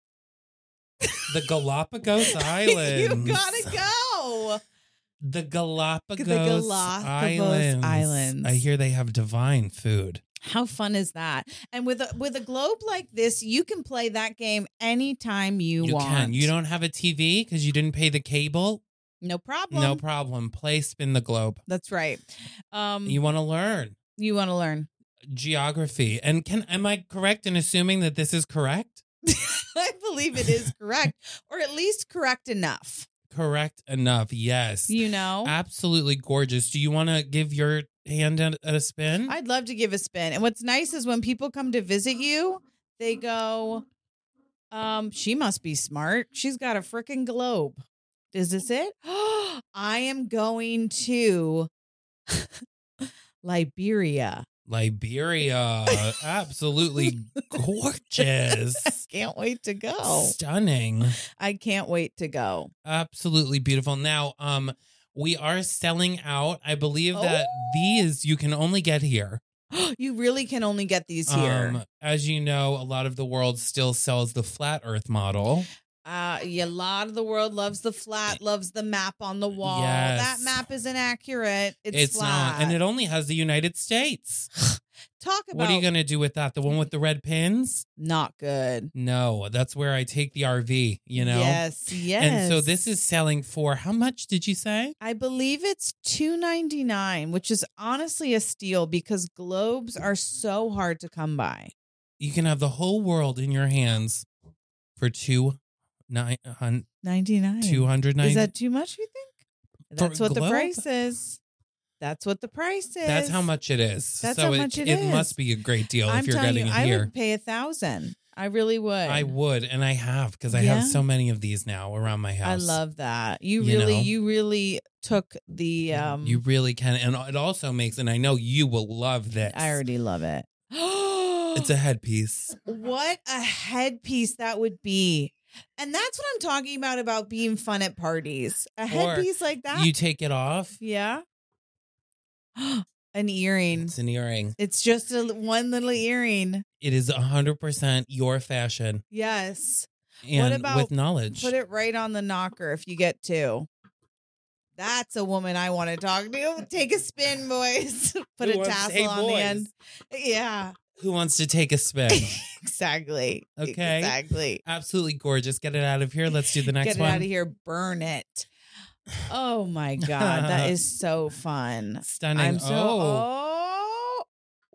the Galapagos Islands. You gotta go. The Galapagos, The Galapagos Islands. Islands. I hear they have divine food. How fun is that? And with a with a globe like this, you can play that game anytime you, You want. can. You don't have a T V because you didn't pay the cable? No problem. No problem. Play Spin the Globe. That's right. Um, You want to learn you want to learn? geography. And can am I correct in assuming that this is correct? I believe it is correct, or at least correct enough. Correct enough. Yes. You know, Absolutely gorgeous. Do you want to give your hand a, a spin? I'd love to give a spin. And what's nice is when people come to visit you, they go, um, she must be smart. She's got a freaking globe. Is this it? I am going to Liberia. Liberia. Absolutely gorgeous. Can't wait to go. Stunning. I can't wait to go. Absolutely beautiful. Now, um, we are selling out. I believe that these you can only get here. You really can only get these here. Um, as you know, a lot of the world still sells the flat Earth model. Uh, yeah, a lot of the world loves the flat, loves the map on the wall. Yes. That map isn't accurate. It's, It's flat. not, and it only has the United States. Talk about What are you gonna do with that? The one with the red pins? not good. No, that's where I take the R V. You know. Yes, yes. And so this is selling for how much did you say? I believe it's two ninety-nine, which is honestly a steal because globes are so hard to come by. You can have the whole world in your hands for two nine hun- ninety-nine. two hundred ninety. Is that too much, you think? For That's what the globe? price is. That's what the price is. That's how much it is. That's so how it, much it it is. must be a great deal I'm if you're telling getting you, it I here. would pay a thousand. I really would. I would, and I have because I Yeah? have so many of these now around my house. I love that. You You really, know? you really took the. um You really can, and it also makes, and I know you will love this. I already love it. It's a headpiece. What a headpiece that would be. And that's what I'm talking about, about being fun at parties. A headpiece like that. You take it off. yeah. An earring. It's an earring. It's just a one little earring. It is a hundred percent your fashion, Yes. and about with knowledge. Put it right on the knocker if you get two. That's a woman I want to talk to. Take a spin, boys. Put Who a wants- tassel hey, on the boys. end. Yeah, Who wants to take a spin? exactly. Okay. Exactly. Absolutely gorgeous. Get it out of here. Let's do the next Get it one. out of here. Burn it. Oh my God. That is so fun. Stunning. I'm so, oh. oh.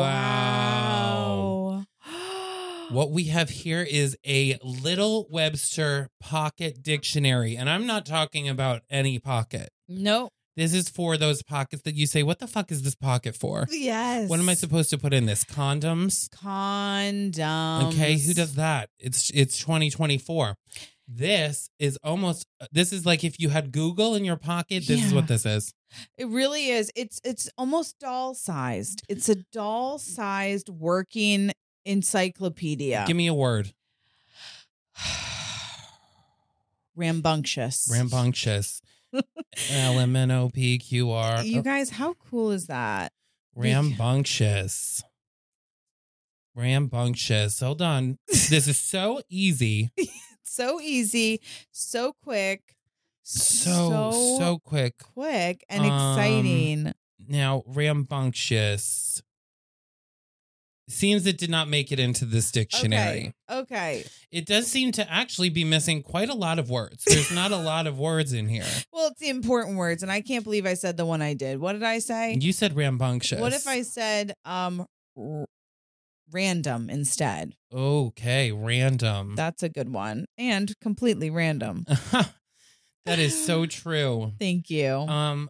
Wow. What we have here is a Little Webster Pocket Dictionary. And I'm not talking about any pocket. Nope. This is for those pockets that you say, what the fuck is this pocket for? Yes. What am I supposed to put in this? Condoms? Condoms. Okay, who does that? It's it's twenty twenty-four. This is almost, this is like if you had Google in your pocket, this Yeah. is what this is. It really is. It's it's almost doll sized. It's a doll sized working encyclopedia. Give me a word. Rambunctious. Rambunctious. L M N O P Q R. You guys, how cool is that? Rambunctious. Rambunctious. Hold on. This is so easy. So easy, so quick, So, so quick. quick and Um, exciting. Now, rambunctious. Seems it did not make it into this dictionary. Okay. Okay. It does seem to actually be missing quite a lot of words. There's not a lot of words in here. Well, it's the important words, and I can't believe I said the one I did. What did I say? You said rambunctious. What if I said um r- random instead? Okay, random. That's a good one. And completely random. That is so true. Thank you. Um,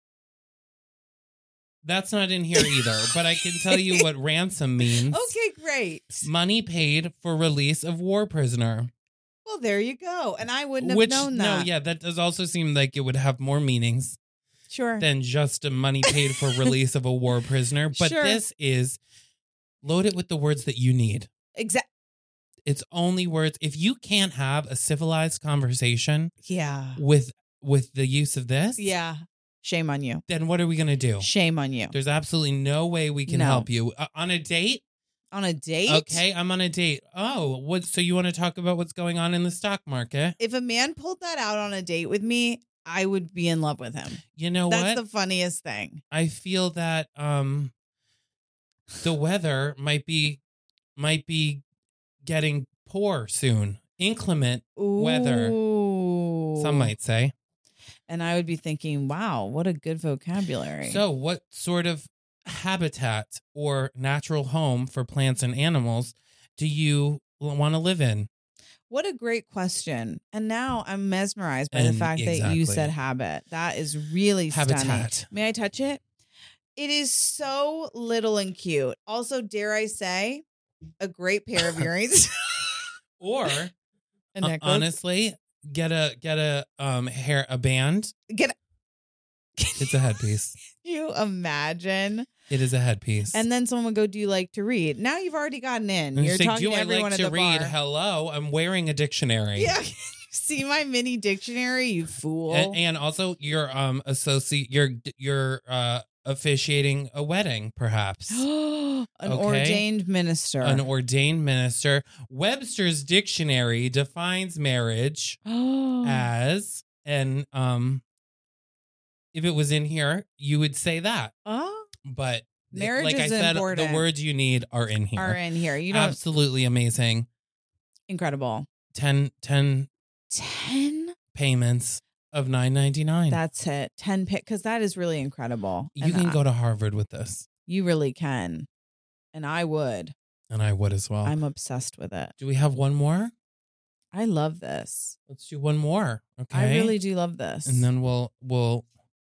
that's not in here either, but I can tell you what ransom means. Okay, great. Money paid for release of war prisoner. Well, there you go. And I wouldn't have Which, known no, that. yeah, that does also seem like it would have more meanings Sure. than just a money paid for release of a war prisoner. But Sure. this is loaded with the words that you need. Exactly. It's only words. If you can't have a civilized conversation Yeah. with with the use of this, Yeah. Shame on you. then what are we going to do? Shame on you. There's absolutely no way we can No. help you. Uh, on a date? On a date? Okay, I'm on a date. Oh, what? So you want to talk about what's going on in the stock market? If a man pulled that out on a date with me, I would be in love with him. You know That's what? the funniest thing. I feel that um, the weather might be might be getting poor soon. Inclement weather. Ooh. Some might say. And I would be thinking, wow, what a good vocabulary. So, what sort of habitat or natural home for plants and animals do you want to live in? what a great question. And now I'm mesmerized by the And fact that exactly. you said habit. That is really stunning. Habitat. May I touch it? It is so little and cute. Also, dare I say, a great pair of earrings. Or A uh, necklace. honestly, get a get a um hair a band. Get It's a headpiece. you imagine? It is a headpiece. And then someone would go, do you like to read? Now you've already gotten in. And You're say, talking do to I everyone like at to the read? bar. Hello, I'm wearing a dictionary. Yeah. See my mini dictionary, you fool. And, and also, you're um associate. You're you're uh officiating a wedding, perhaps. An Okay. ordained minister. An ordained minister. Webster's dictionary defines marriage as, and um, if it was in here, you would say that. oh, But Marriage like I is said, important. the words you need are in here. are in here. You know, Absolutely amazing. incredible. ten, ten ten? payments of nine ninety-nine. That's it. ten pick because that is really incredible. You And can I- go to Harvard with this, You really can. And I would. and I would as well. I'm obsessed with it. Do we have one more? I love this. Let's do one more. Okay. I really do love this. And then we'll we'll.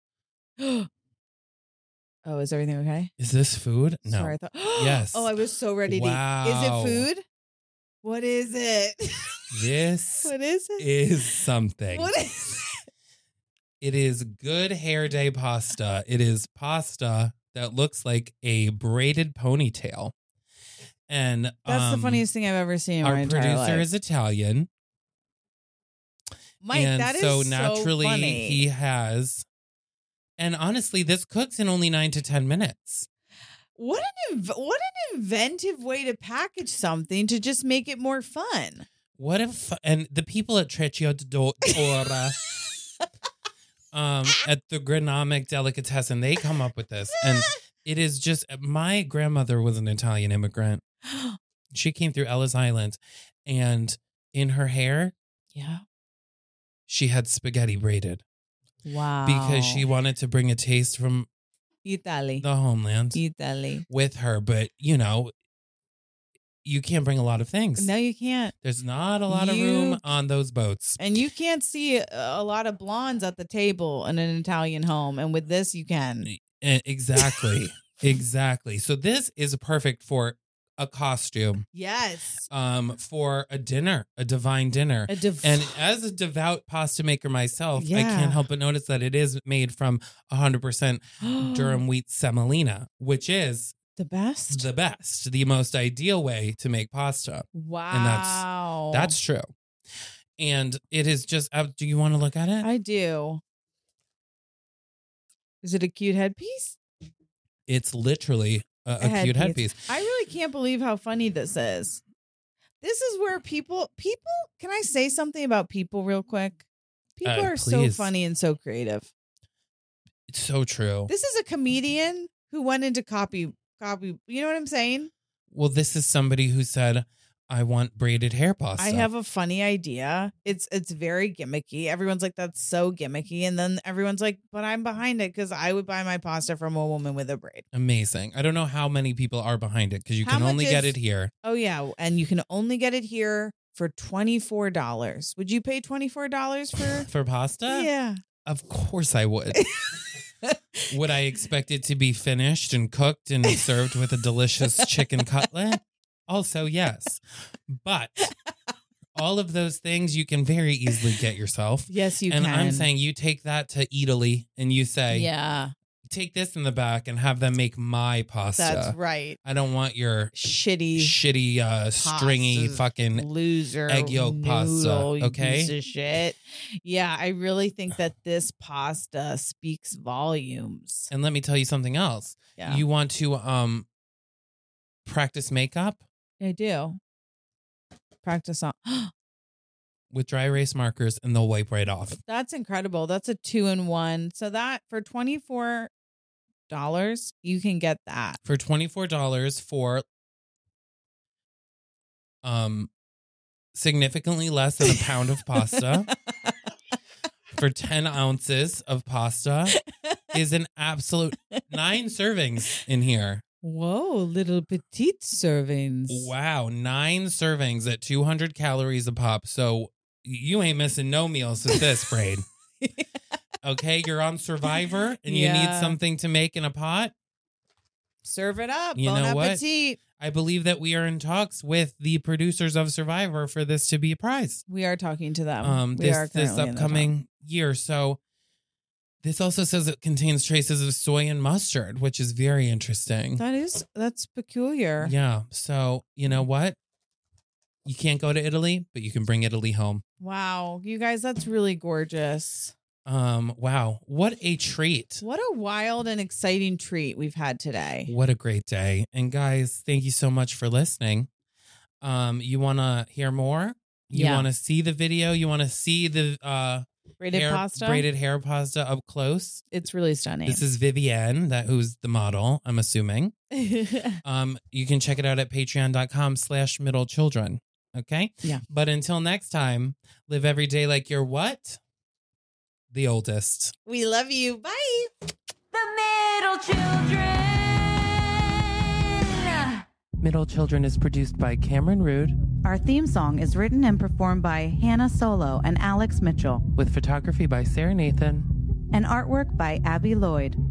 Oh, is everything okay? Is this food? No. Sorry, I thought. Yes. Oh, I was so ready Wow. to eat. Is it food? What is it? This What is it? is something. What is it? It is good hair day pasta. It is pasta that looks like a braided ponytail. And That's um, the funniest thing I've ever seen in my Our entire producer life. is Italian. Mike, and that is so so naturally funny. he has. And honestly, this cooks in only nine to ten minutes. What an inv- what an inventive way to package something to just make it more fun. What if and the people at Treccio d'Ora, um, at the Gronomic Delicatessen, they come up with this, and it is just. My grandmother was an Italian immigrant. She came through Ellis Island, and in her hair, Yeah. she had spaghetti braided. Wow. because she wanted to bring a taste from Italy. the homeland Italy. with her. But, you know, you can't bring a lot of things. No, you can't. There's not a lot of You- room on those boats. And you can't see a, a lot of blondes at the table in an Italian home. And with this, you can. Eh, Exactly. Exactly. So this is perfect for a costume, Yes. um, for a dinner, a divine dinner. A div- And as a devout pasta maker myself, I Yeah. can't help but notice that it is made from one hundred percent durum wheat semolina, which is the best. the best, the most ideal way to make pasta. Wow. That's true. And it is just, uh, do you want to look at it? I do. Is it a cute headpiece? It's literally a, a, A cute headpiece. headpiece. I really can't believe how funny this is. This is where people, people, can I say something about people real quick? People Uh, are so please. funny and so creative. It's so true. This is a comedian who went into copy, copy. You know what I'm saying? Well, this is somebody who said, I want braided hair pasta. I have a funny idea. It's it's very gimmicky. Everyone's like, that's so gimmicky. And then everyone's like, but I'm behind it because I would buy my pasta from a woman with a braid. Amazing. I don't know how many people are behind it because you How can much only get is- it here Oh, yeah. And you can only get it here for twenty-four dollars. Would you pay twenty-four dollars for? for pasta. Yeah. Of course I would. Would I expect it to be finished and cooked and served with a delicious chicken cutlet? Also, yes. But all of those things you can very easily get yourself. Yes, you and can. I'm saying you take that to Italy and you say, yeah, take this in the back and have them make my pasta. that's right. I don't want your Shitty shitty, uh, stringy pastas, fucking loser egg yolk pasta, noodle, you okay? piece of shit. Yeah, I really think that this pasta speaks volumes. And let me tell you something else. Yeah, You want to um practice makeup I do. Practice on. with dry erase markers and they'll wipe right off. That's incredible. That's a two in one. So that for twenty-four dollars, you can get that. For twenty-four dollars for um significantly less than a pound of pasta. For ten ounces of pasta is an absolute nine servings in here. Whoa, little petite servings. Wow, nine servings at two hundred calories a pop. So you ain't missing no meals with this, Braid. Okay, you're on Survivor and you Yeah. need something to make in a pot. Serve it up. You Bon know what? appetit. I believe that we are in talks with the producers of Survivor for this to be a prize. We are talking to them. Um, we this are this currently in the upcoming year. So this also says it contains traces of soy and mustard, which is very interesting. talk. That is that's peculiar. Yeah. So you know what? You can't go to Italy, but you can bring Italy home. Wow, you guys, that's really gorgeous. Um, wow. What a treat. What a wild and exciting treat we've had today. What a great day. And guys, thank you so much for listening. Um, you want to hear more? You Yeah. want to see the video? You want to see the uh Braided hair, pasta. braided hair pasta up close? It's really stunning. This is Vivienne, that who's the model, I'm assuming. Um, you can check it out at patreon.com slash middle children. Okay? Yeah. But until next time, live every day like you're what? The oldest. We love you. Bye. The middle children. Middle Children is produced by Cameron Rude Our theme song is written and performed by Hannah Solo and Alex Mitchell, with photography by Sarah Nathan. and artwork by Abby Lloyd.